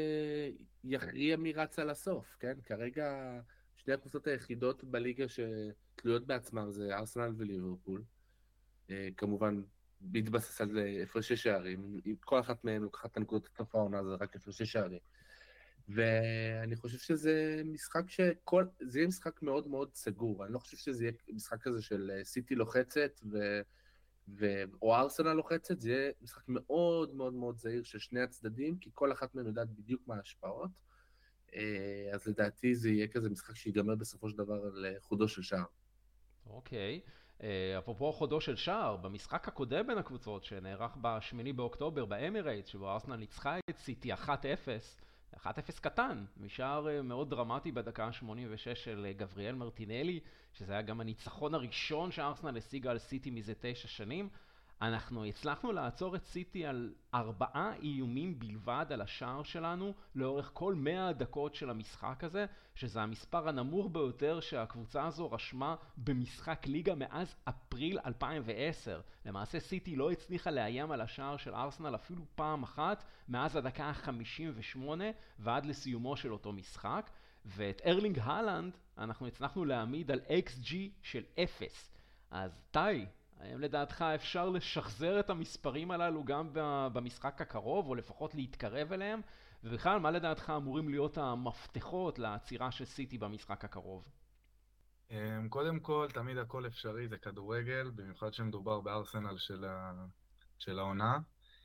שיכריע מי רץ על הסוף, כן? כרגע שני הקבוצות היחידות בליגה שתלויות בעצמם זה ארסנל וליברפול. כמובן, בהתבסס על הפרשי שערים. כל אחת מהן לוקחת את הנקודות התקפה העונה, זה רק הפרשי שערים. ואני חושב שזה משחק זה יהיה משחק מאוד מאוד סגור. אני לא חושב שזה יהיה משחק כזה של סיטי לוחצת או ארסנל לוחצת, זה יהיה משחק מאוד מאוד מאוד זהיר של שני הצדדים, כי כל אחת מהם יודעת בדיוק מה ההשפעות. אז לדעתי זה יהיה כזה משחק שיגמר בסופו של דבר על חודו של שער. אוקיי. אפרופו חודו של שער, במשחק הקודם בין הקבוצות שנערך ב8 באוקטובר באמירייטס, שבו ארסנל ניצחה את סיטי 1-0, 1-0 קטן, משער מאוד דרמטי בדקה ה-86 של גבריאל מרטינלי, שזה היה גם הניצחון הראשון שארסנל השיגה על סיטי מזה 9 שנים. אנחנו הצלחנו לעצור את סיטי על 4 איומים בלבד על השער שלנו לאורך כל 100 הדקות של המשחק הזה, שזה המספר הנמוך ביותר שהקבוצה הזו רשמה במשחק ליגה מאז אפריל 2010. למעשה סיטי לא הצליחה לאיים על השער של ארסנל אפילו פעם אחת מאז הדקה ה-58 ועד לסיומו של אותו משחק, ואת ארלינג הלנד אנחנו הצלחנו להעמיד על XG של 0. אז טי, האם לדעתך אפשר לשחזר את המספרים הללו גם במשחק הקרוב, או לפחות להתקרב אליהם? ובכלל, מה לדעתך אמורים להיות המפתחות לעצירה של סיטי במשחק הקרוב? קודם כל, תמיד הכל אפשרי, זה כדורגל, במיוחד שמדובר בארסנל של העונה,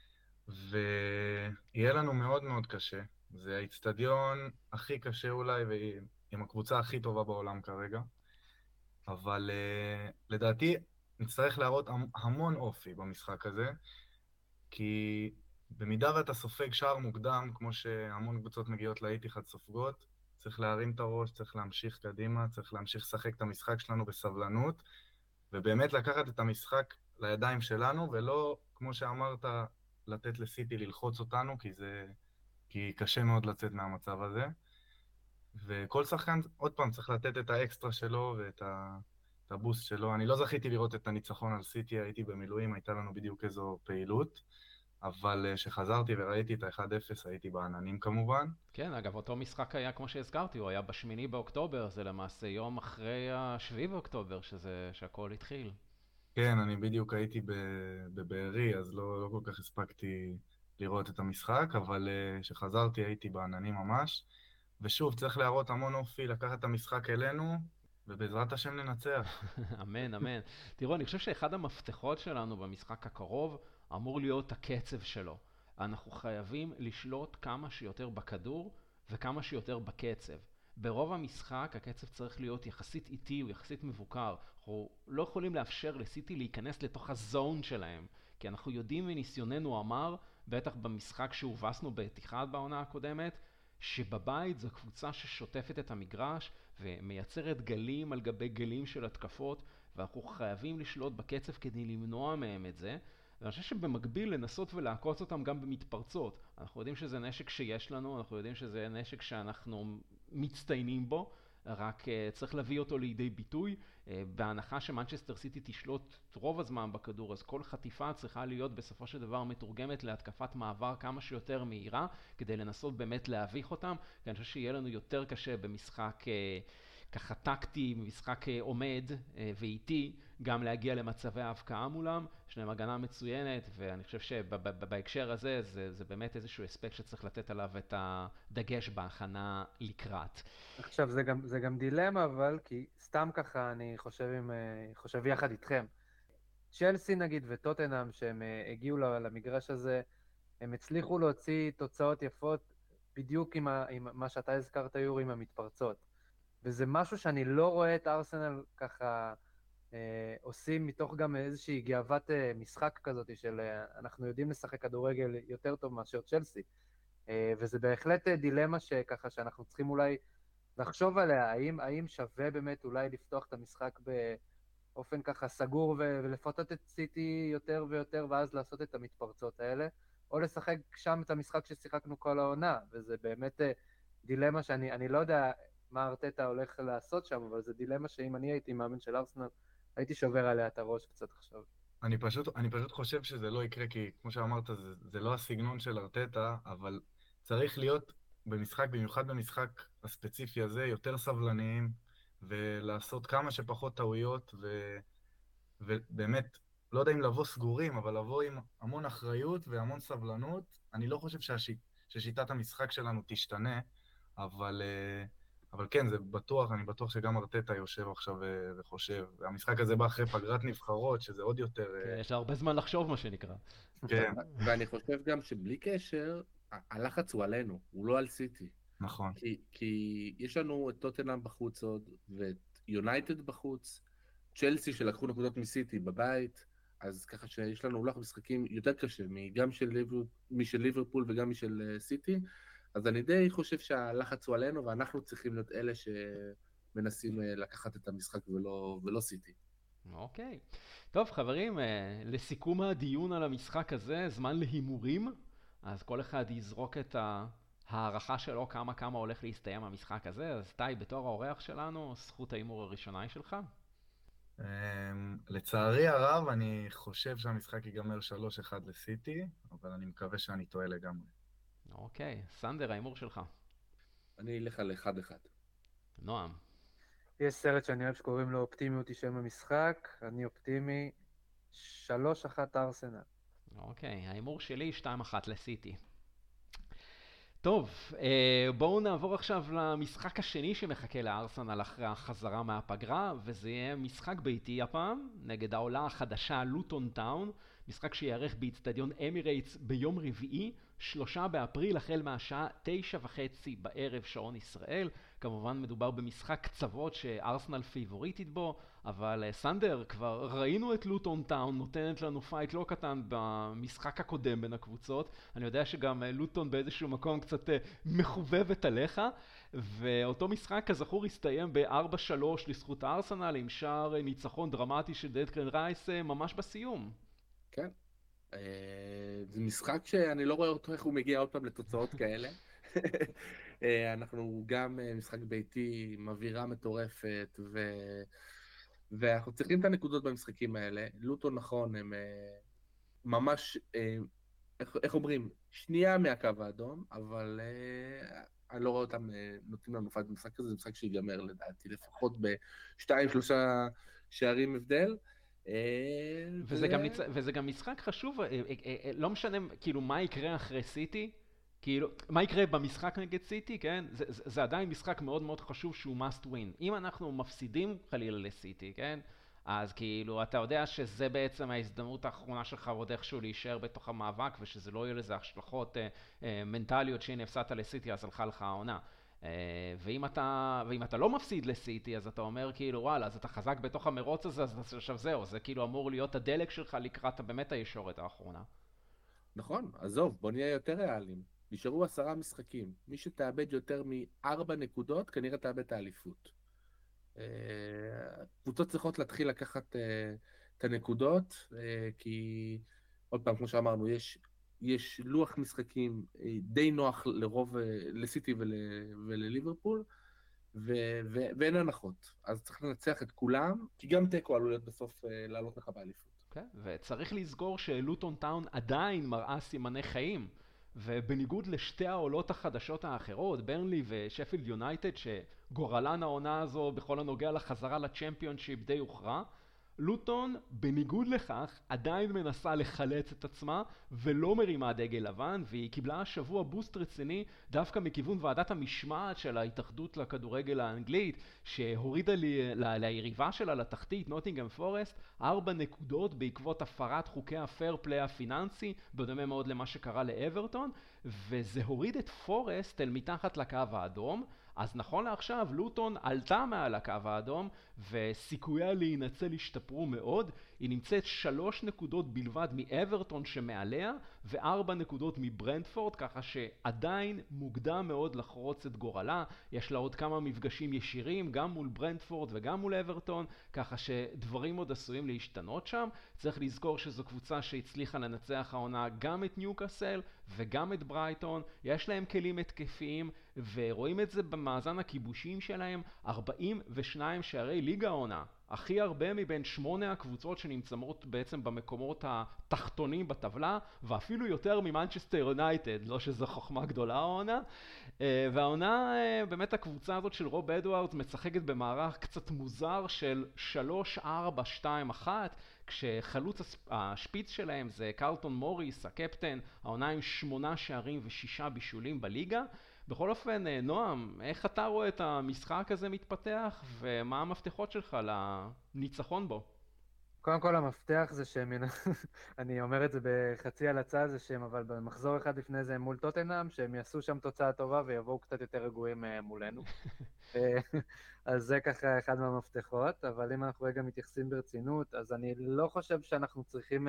ויהיה לנו מאוד מאוד קשה. זה האצטדיון הכי קשה אולי, ועם הקבוצה הכי טובה בעולם כרגע. אבל לדעתי נצטרך להראות המון אופי במשחק הזה, כי במידה ואתה סופג שער מוקדם, כמו שהמון קבוצות מגיעות לאתיחד סופגות, צריך להרים את הראש, צריך להמשיך קדימה, צריך להמשיך לשחק את המשחק שלנו בסבלנות, ובאמת לקחת את המשחק לידיים שלנו, ולא, כמו שאמרת, לתת לסיטי ללחוץ אותנו, כי קשה מאוד לצאת מהמצב הזה. וכל שחקן, עוד פעם, צריך לתת את האקסטרה שלו ואת הבוסט שלו. אני לא זכיתי לראות את הניצחון על סיטי, הייתי במילואים, הייתה לנו בדיוק איזו פעילות, אבל שחזרתי וראיתי את ה-1-0, הייתי בעננים כמובן. כן, אגב, אותו משחק היה, כמו שהזכרתי, הוא היה ב8 באוקטובר, זה למעשה יום אחרי ה7 באוקטובר, שהכל התחיל. כן, אני בדיוק הייתי בבארי, אז לא כל כך הספקתי לראות את המשחק, אבל שחזרתי הייתי בעננים ממש. ושוב, צריך להראות המון אופי, לקחת את המשחק אלינו, ובעזרת השם לנצח. אמן, אמן. תראו, אני חושב שאחד המפתחות שלנו במשחק הקרוב אמור להיות הקצב שלו. אנחנו חייבים לשלוט כמה שיותר בכדור וכמה שיותר בקצב. ברוב המשחק הקצב צריך להיות יחסית איטי או יחסית מבוקר. אנחנו לא יכולים לאפשר לסיטי להיכנס לתוך הזון שלהם, כי אנחנו יודעים מניסיוננו אמר, בטח במשחק שהובסנו באתיחד בעונה הקודמת, שבבית זו קבוצה ששוטפת את המגרש ומייצרת גלים על גבי גלים של התקפות, ואנחנו חייבים לשלוט בקצב כדי למנוע מהם את זה. ואני חושב שבמקביל לנסות ולעקוץ אותם גם במתפרצות. אנחנו יודעים שזה נשק שיש לנו, אנחנו יודעים שזה נשק שאנחנו מצטיינים בו, רק צריך להביא אותו לידי ביטוי. בהנחה שמנצ'סטר סיטי תשלוט רוב הזמן בכדור, אז כל חטיפה צריכה להיות בסופו של דבר מתורגמת להתקפת מעבר כמה שיותר מהירה, כדי לנסות באמת להביך אותם, כי אני חושב שיהיה לנו יותר קשה במשחק ככה טקטי, במשחק עומד ואיטי, גם להגיע למצבי ההבקעה מולם. יש להם הגנה מצוינת, ואני חושב שבהקשר הזה זה באמת איזשהו אספקט שצריך לתת עליו את הדגש בהכנה לקראת. עכשיו זה גם דילמה, אבל כי סתם ככה אני חושב יחד איתכם. צ'לסי נגיד וטוטנהאם שהם הגיעו למגרש הזה, הם הצליחו להוציא תוצאות יפות בדיוק עם מה שאתה הזכרת יורי, עם המתפרצות. וזה משהו שאני לא רואה את ארסנל ככה עושים מתוך גם איזושהי גאוות משחק כזאת של אנחנו יודעים לשחק כדורגל יותר טוב מאשר צ'לסי. וזה בהחלט דילמה שככה שאנחנו צריכים אולי לחשוב עליה, האם שווה באמת אולי לפתוח את המשחק באופן ככה סגור ולפתות את סיטי יותר ויותר ואז לעשות את המתפרצות האלה, או לשחק שם את המשחק ששיחקנו כל העונה, וזה באמת דילמה שאני לא יודע מה ארטטה הולך לעשות שם, אבל זה דילמה שאם אני הייתי מאמן של ארסנל, הייתי שובר עליה את הראש קצת עכשיו. אני פשוט חושב שזה לא יקרה, כי כמו שאמרת, זה לא הסגנון של ארטטה, אבל צריך להיות במשחק, במיוחד במשחק הספציפי הזה, יותר סבלניים, ולעשות כמה שפחות טעויות, ובאמת, לא יודע אם לבוא סגורים, אבל לבוא עם המון אחריות והמון סבלנות. אני לא חושב ששיטת המשחק שלנו תשתנה, אבל כן, זה בטוח, אני בטוח שגם ארטטה יושב עכשיו וחושב. המשחק הזה בא אחרי פגרת נבחרות, שזה עוד יותר... יש לה הרבה זמן לחשוב, מה שנקרא. כן. ואני חושב גם שבלי קשר, הלחץ הוא עלינו, הוא לא על סיטי. נכון. כי יש לנו את טוטנהאם בחוץ עוד, ואת יונייטד בחוץ, צ'לסי שלקחו נקודות מסיטי בבית, אז ככה שיש לנו אולי משחקים יותר קשה, גם משל ליברפול וגם משל סיטי, אז אני די חושב שהלחץ הוא עלינו, ואנחנו צריכים להיות אלה שמנסים לקחת את המשחק ולא סיטי. אוקיי. טוב, חברים, לסיכום הדיון על המשחק הזה, זמן להימורים. אז כל אחד יזרוק את הערכה שלו כמה הולך להסתיים המשחק הזה. אז טי, בתור האורח שלנו, זכות ההימור הראשונה היא שלך. לצערי הרב, אני חושב שהמשחק ייגמר 3-1 לסיטי, אבל אני מקווה שאני טועה לגמרי. אוקיי, סנדר, ההימור שלך. אני אלך על 1-1. נועם. יש סרט שאני אוהב שקוראים לו אופטימיות היא שם המשחק, אני אופטימי, 3-1 ארסנל. אוקיי, ההימור שלי 2-1 לסיטי. טוב, בואו נעבור עכשיו למשחק השני שמחכה לארסנל אחרי החזרה מהפגרה, וזה יהיה משחק ביתי הפעם, נגד העולה החדשה לוטון טאון, משחק שיערך באצטדיון אמירייטס ביום רביעי, 3 באפריל, החל מהשעה 9:30 בערב שעון ישראל. כמובן מדובר במשחק קצוות שארסנל פיבוריטית בו, אבל סנדר, כבר ראינו את לוטון טאון נותנת לנו פייט לא קטן במשחק הקודם בין הקבוצות. אני יודע שגם לוטון באיזשהו מקום קצת מחובבת עליך, ואותו משחק כזכור הסתיים ב-4-3 לזכות הארסנל, עם שער ניצחון דרמטי של דקלן רייס ממש בסיום. כן. זה משחק שאני לא רואה אותו איך הוא מגיע עוד פעם לתוצאות כאלה. אנחנו גם משחק ביתי עם אווירה מטורפת, ואנחנו צריכים את הנקודות במשחקים האלה. לוטון נכון, הם ממש, איך אומרים, שנייה מהקו האדום, אבל אני לא רואה אותם נותנים לנו פייט במשחק הזה, זה משחק שיגמר לדעתי, לפחות ב2-3 שערים הבדל. וזה גם משחק חשוב, לא משנה כאילו מה יקרה אחרי סיטי, כאילו מה יקרה במשחק נגד סיטי, כן? זה עדיין משחק מאוד מאוד חשוב שהוא must win. אם אנחנו מפסידים חלילה לסיטי, כן? אז כאילו אתה יודע שזה בעצם ההזדמנות האחרונה שלך עוד איכשהו להישאר בתוך המאבק, ושזה לא יהיה לזה השלכות מנטליות שהנה הפסדת לסיטי אז הלכה לך העונה. ואם אתה לא מפסיד לסיטי, אז אתה אומר כאילו וואלה, אז אתה חזק בתוך המרוץ הזה, אז עכשיו זהו, זה כאילו אמור להיות הדלק שלך לקראת באמת הישורת האחרונה. נכון, עזוב, בוא נהיה יותר ריאליים. נשארו 10 משחקים. מי שתאבד יותר מ4 נקודות, כנראה תאבד את האליפות. קבוצות צריכות להתחיל לקחת את הנקודות, כי עוד פעם, כמו שאמרנו, יש לוח משחקים די נוח לסיטי ולליברפול, ואין הנחות. אז צריך לנצח את כולם, כי גם תיקו עלול להיות בסוף לעלות לך באליפות. כן, וצריך לזכור שלוטון טאון עדיין מראה סימני חיים, ובניגוד לשתי העולות החדשות האחרות, ברנלי ושפילד יונייטד, שגורלן העונה הזו בכל הנוגע לחזרה לצ'מפיונשיפ די הוכרע, לוטון, בניגוד לכך, עדיין מנסה לחלץ את עצמה ולא מרימה דגל לבן, והיא קיבלה השבוע בוסט רציני דווקא מכיוון ועדת המשמעת של ההתאחדות לכדורגל האנגלית, שהורידה ליריבה שלה לתחתית, נוטינגהאם פורסט, 4 נקודות בעקבות הפרת חוקי הפייר פליי הפיננסי, בדומה מאוד למה שקרה לאברטון, וזה הוריד את פורסט אל מתחת לקו האדום. אז נכון לעכשיו, לוטון עלתה מעל הקו האדום, וסיכויה להינצל השתפרו מאוד. היא נמצאת 3 נקודות בלבד מאברטון שמעליה, ו4 נקודות מברנטפורד, ככה שעדיין מוקדם מאוד לחרוץ את גורלה. יש לה עוד כמה מפגשים ישירים, גם מול ברנטפורד וגם מול אברטון, ככה שדברים עוד עשויים להשתנות שם. צריך לזכור שזו קבוצה שהצליחה לנצח העונה גם את ניוקאסל וגם את ברייטון. יש להם כלים התקפיים, ורואים את זה במאזן הכיבושים שלהם, 42 שערי ליגה העונה. הכי הרבה מבין 8 הקבוצות שנמצאות בעצם במקומות התחתונים בטבלה, ואפילו יותר ממנצ'סטר יונייטד, לא שזו חוכמה גדולה העונה. והעונה, באמת הקבוצה הזאת של רוב אדוארדס משחקת במערך קצת מוזר של 3-4-2-1, כשחלוץ השפיץ שלהם זה קרלטון מוריס, הקפטן, העונה עם 8 שערים ו6 בישולים בליגה. בכל אופן, נועם, איך אתה רואה את המשחק הזה מתפתח, ומה המפתחות שלך לניצחון בו? קודם כל המפתח זה שהם, אני אומר את זה בחצי הלצה, זה שהם אבל במחזור אחד לפני זה מול טוטנהאם, שהם יעשו שם תוצאה טובה ויבואו קצת יותר רגועים מולנו. אז זה ככה אחד מהמפתחות, אבל אם אנחנו רגע מתייחסים ברצינות, אז אני לא חושב שאנחנו צריכים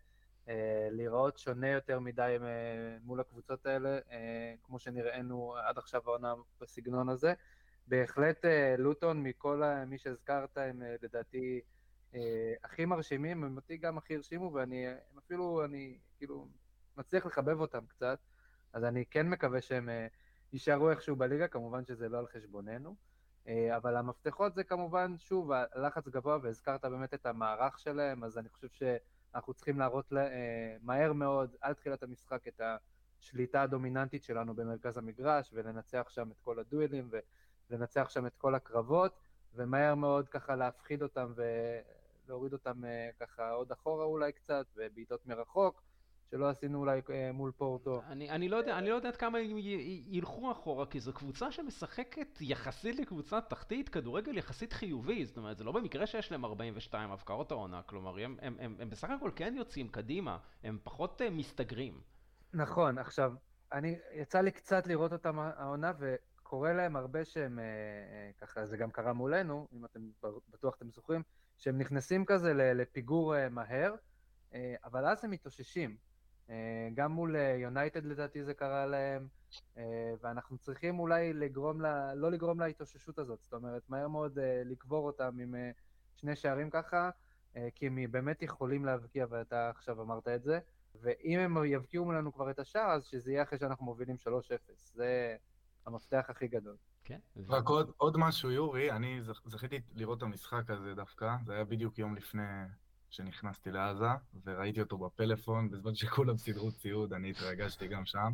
לראות שונה יותר מדי מול הקבוצות האלה, כמו שנראינו עד עכשיו העונה בסגנון הזה. בהחלט לוטון מכל מי שהזכרת הם לדעתי הכי מרשימים, הם אותי גם הכי הרשימו, ואני אפילו, אני כאילו מצליח לחבב אותם קצת, אז אני כן מקווה שהם יישארו איכשהו בליגה, כמובן שזה לא על חשבוננו, אבל המפתחות זה כמובן, שוב, הלחץ גבוה, והזכרת באמת את המערך שלהם, אז אני חושב שאנחנו צריכים להראות מהר מאוד, על תחילת המשחק, את השליטה הדומיננטית שלנו במרכז המגרש, ולנצח שם את כל הדואלים, ולנצח שם את כל הקרבות, ומהר מאוד ככה להפחיד אותם ולהוריד אותם ככה עוד אחורה אולי קצת, ובעיטות מרחוק, שלא עשינו אולי מול פורטו. אני לא יודע עד כמה הם ילכו אחורה, כי זו קבוצה שמשחקת יחסית לקבוצת תחתית, כדורגל יחסית חיובי, זאת אומרת, זה לא במקרה שיש להם 42 הבקעות העונה, כלומר, הם בסך הכל כן יוצאים קדימה, הם פחות מסתגרים. נכון, עכשיו, יצא לי קצת לראות אותם העונה, קורה להם הרבה שהם, ככה, זה גם קרה מולנו, אם אתם בטוח אתם זוכרים, שהם נכנסים כזה לפיגור מהר, אבל אז הם מתאוששים. גם מול יונייטד לדעתי זה קרה להם, ואנחנו צריכים אולי לא לגרום להתאוששות הזאת, זאת אומרת, מהר מאוד לקבור אותם עם 2 שערים ככה, כי הם באמת יכולים להבקיע, ואתה עכשיו אמרת את זה, ואם הם יבקיעו לנו כבר את השער, אז שזה יהיה אחרי שאנחנו מובילים 3-0. זה המפתח הכי גדול. כן. רק עוד משהו, יורי, אני זכיתי לראות את המשחק הזה דווקא, זה היה בדיוק יום לפני שנכנסתי לעזה, וראיתי אותו בפלאפון, בזמן שכולם סידרו ציוד, אני התרגשתי גם שם.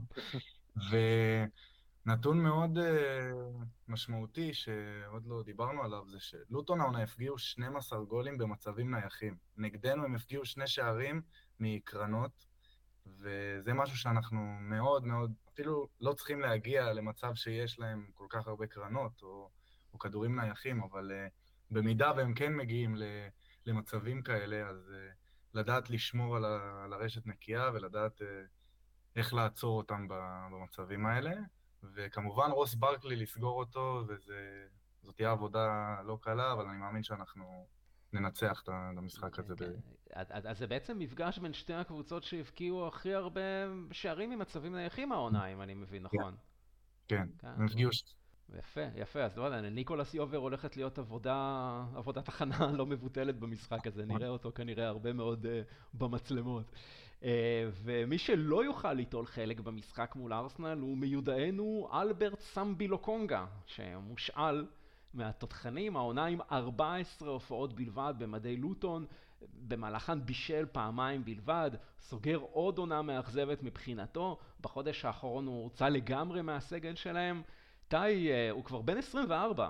ונתון מאוד משמעותי, שעוד לא דיברנו עליו, זה שלוטון העונה הפגיעו 12 גולים במצבים נייחים. נגדנו הם הפגיעו 2 שערים מקרנות, וזה משהו שאנחנו מאוד מאוד, אפילו לא צריכים להגיע למצב שיש להם כל כך הרבה קרנות או כדורים נייחים, אבל במידה והם כן מגיעים למצבים כאלה, אז לדעת לשמור על הרשת נקייה ולדעת איך לעצור אותם במצבים האלה, וכמובן רוס ברקלי לסגור אותו, וזאת תהיה עבודה לא קלה, אבל אני מאמין שאנחנו ננצח את המשחק הזה. אז זה בעצם מפגש בין שתי הקבוצות שהבקיעו הכי הרבה שערים ממצבים נייחים העונה, אם אני מבין נכון. כן, הם הפגיעו. יפה, יפה. אז לא יודע, ניקולס יובר הולכת להיות עבודת הכנה לא מבוטלת במשחק הזה. נראה אותו כנראה הרבה מאוד במצלמות. ומי שלא יוכל ליטול חלק במשחק מול ארסנל הוא מיודענו אלברט סמבילוקונגה, שמושאל מהתותחנים, העונה עם 14 הופעות בלבד במדי לוטון, במהלכן בישל פעמיים בלבד, סוגר עוד עונה מאכזבת מבחינתו, בחודש האחרון הוא הוצא לגמרי מהסגל שלהם. טי, הוא כבר בן 24,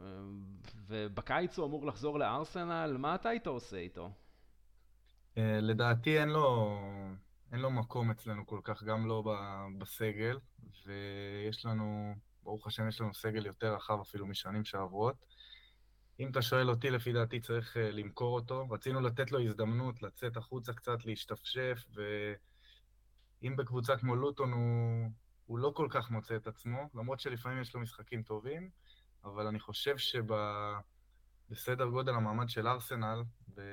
ובקיץ הוא אמור לחזור לארסנל, מה אתה איתו עושה איתו? לדעתי אין לו מקום אצלנו כל כך, גם לא בסגל, ויש לנו, ברוך השם, יש לנו סגל יותר רחב אפילו משנים שעברות. אם אתה שואל אותי, לפי דעתי צריך למכור אותו. רצינו לתת לו הזדמנות לצאת החוצה קצת, להשתפשף, ואם בקבוצה כמו לוטון הוא לא כל כך מוצא את עצמו, למרות שלפעמים יש לו משחקים טובים, אבל אני חושב שבסדר גודל המעמד של ארסנל,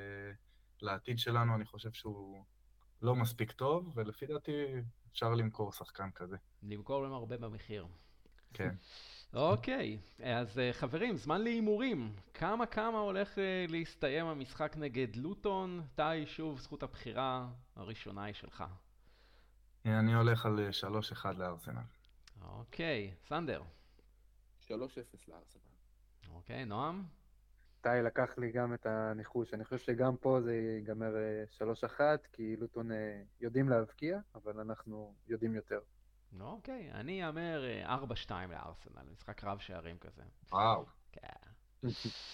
לעתיד שלנו אני חושב שהוא לא מספיק טוב, ולפי דעתי אפשר למכור שחקן כזה. למכור להם הרבה במחיר. כן. אוקיי, אז חברים, זמן להימורים. כמה הולך להסתיים המשחק נגד לוטון? טי, שוב, זכות הבחירה הראשונה היא שלך. אני הולך על 3-1 לארסנל. אוקיי, סנדר. 3-0 לארסנל. אוקיי, נועם? טי לקח לי גם את הניחוש. אני חושב שגם פה זה ייגמר 3-1, כי לוטון יודעים להבקיע, אבל אנחנו יודעים יותר. אוקיי, אני אאמר 4-2 לארסנל, משחק רב שערים כזה. וואו. כן.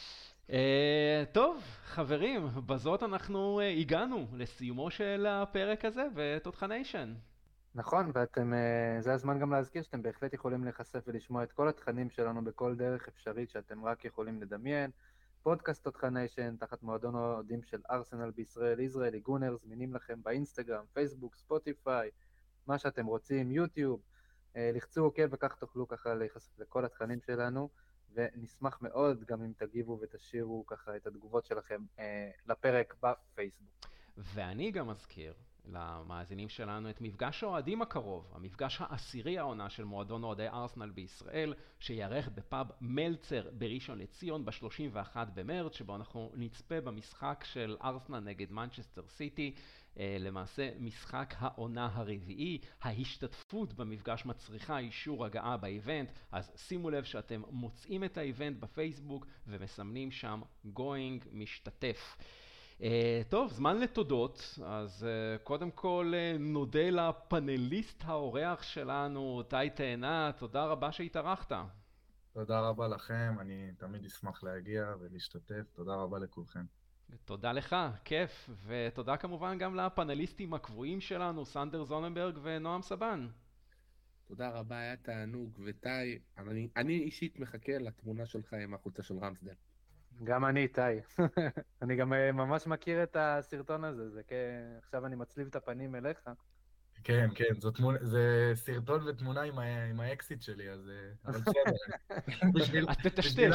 טוב, חברים, בזאת אנחנו הגענו לסיומו של הפרק הזה בתותחניישן. נכון, זה הזמן גם להזכיר שאתם בהחלט יכולים להיחשף ולשמוע את כל התכנים שלנו בכל דרך אפשרית שאתם רק יכולים לדמיין. פודקאסט תותחניישן, תחת מועדון האוהדים של ארסנל בישראל, ישראלי גונר, זמינים לכם באינסטגרם, פייסבוק, ספוטיפיי, מה שאתם רוצים, יוטיוב, לחצו אוקיי וכך תוכלו ככה להיחשף לכל התכנים שלנו, ונשמח מאוד גם אם תגיבו ותשאירו ככה את התגובות שלכם לפרק בפייסבוק. ואני גם אזכיר למאזינים שלנו את מפגש האוהדים הקרוב, המפגש העשירי העונה של מועדון אוהדי ארסנל בישראל, שיערך בפאב מלצר בראשון לציון ב-31 במרץ, שבו אנחנו נצפה במשחק של ארסנל נגד מנצ'סטר סיטי, למעשה משחק העונה הרביעי. ההשתתפות במפגש מצריכה אישור הגעה באיבנט, אז שימו לב שאתם מוצאים את האיבנט בפייסבוק ומסמנים שם going משתתף. טוב, זמן לתודות, אז קודם כל נודה לפאנליסט האורח שלנו, טי תאנה, תודה רבה שהתארחת. תודה רבה לכם, אני תמיד אשמח להגיע ולהשתתף, תודה רבה לכולכם. תודה לך, כיף, ותודה כמובן גם לפאנליסטים הקבועים שלנו, סנדר זוננברג ונועם סבן. תודה רבה, היה תענוג, וטי, אני אישית מחכה לתמונה שלך עם החולצה של רמסדל. גם אני, טי. אני גם ממש מכיר את הסרטון הזה, עכשיו אני מצליב את הפנים אליך. כן, כן, זה סרטון ותמונה עם האקסיט שלי, אז... אבל בסדר. אז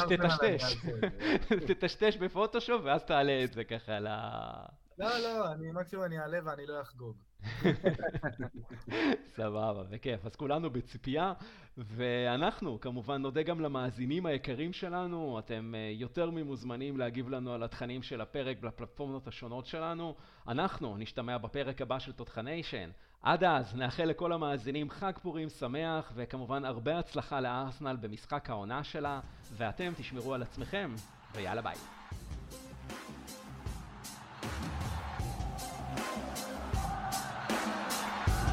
תטשטש בפוטושופ, ואז תעלה את זה ככה ל... לא, מקסימום אני אעלה ואני לא אחגוג. סבבה, בכיף. אז כולנו בציפייה, ואנחנו כמובן נודה גם למאזינים היקרים שלנו. אתם יותר ממוזמנים להגיב לנו על התכנים של הפרק בפלטפורמות השונות שלנו. אנחנו נשתמע בפרק הבא של תותחניישן. עד אז נאחל לכל המאזינים חג פורים שמח, וכמובן הרבה הצלחה לארסנל במשחק העונה שלה, ואתם תשמרו על עצמכם, ויאללה ביי.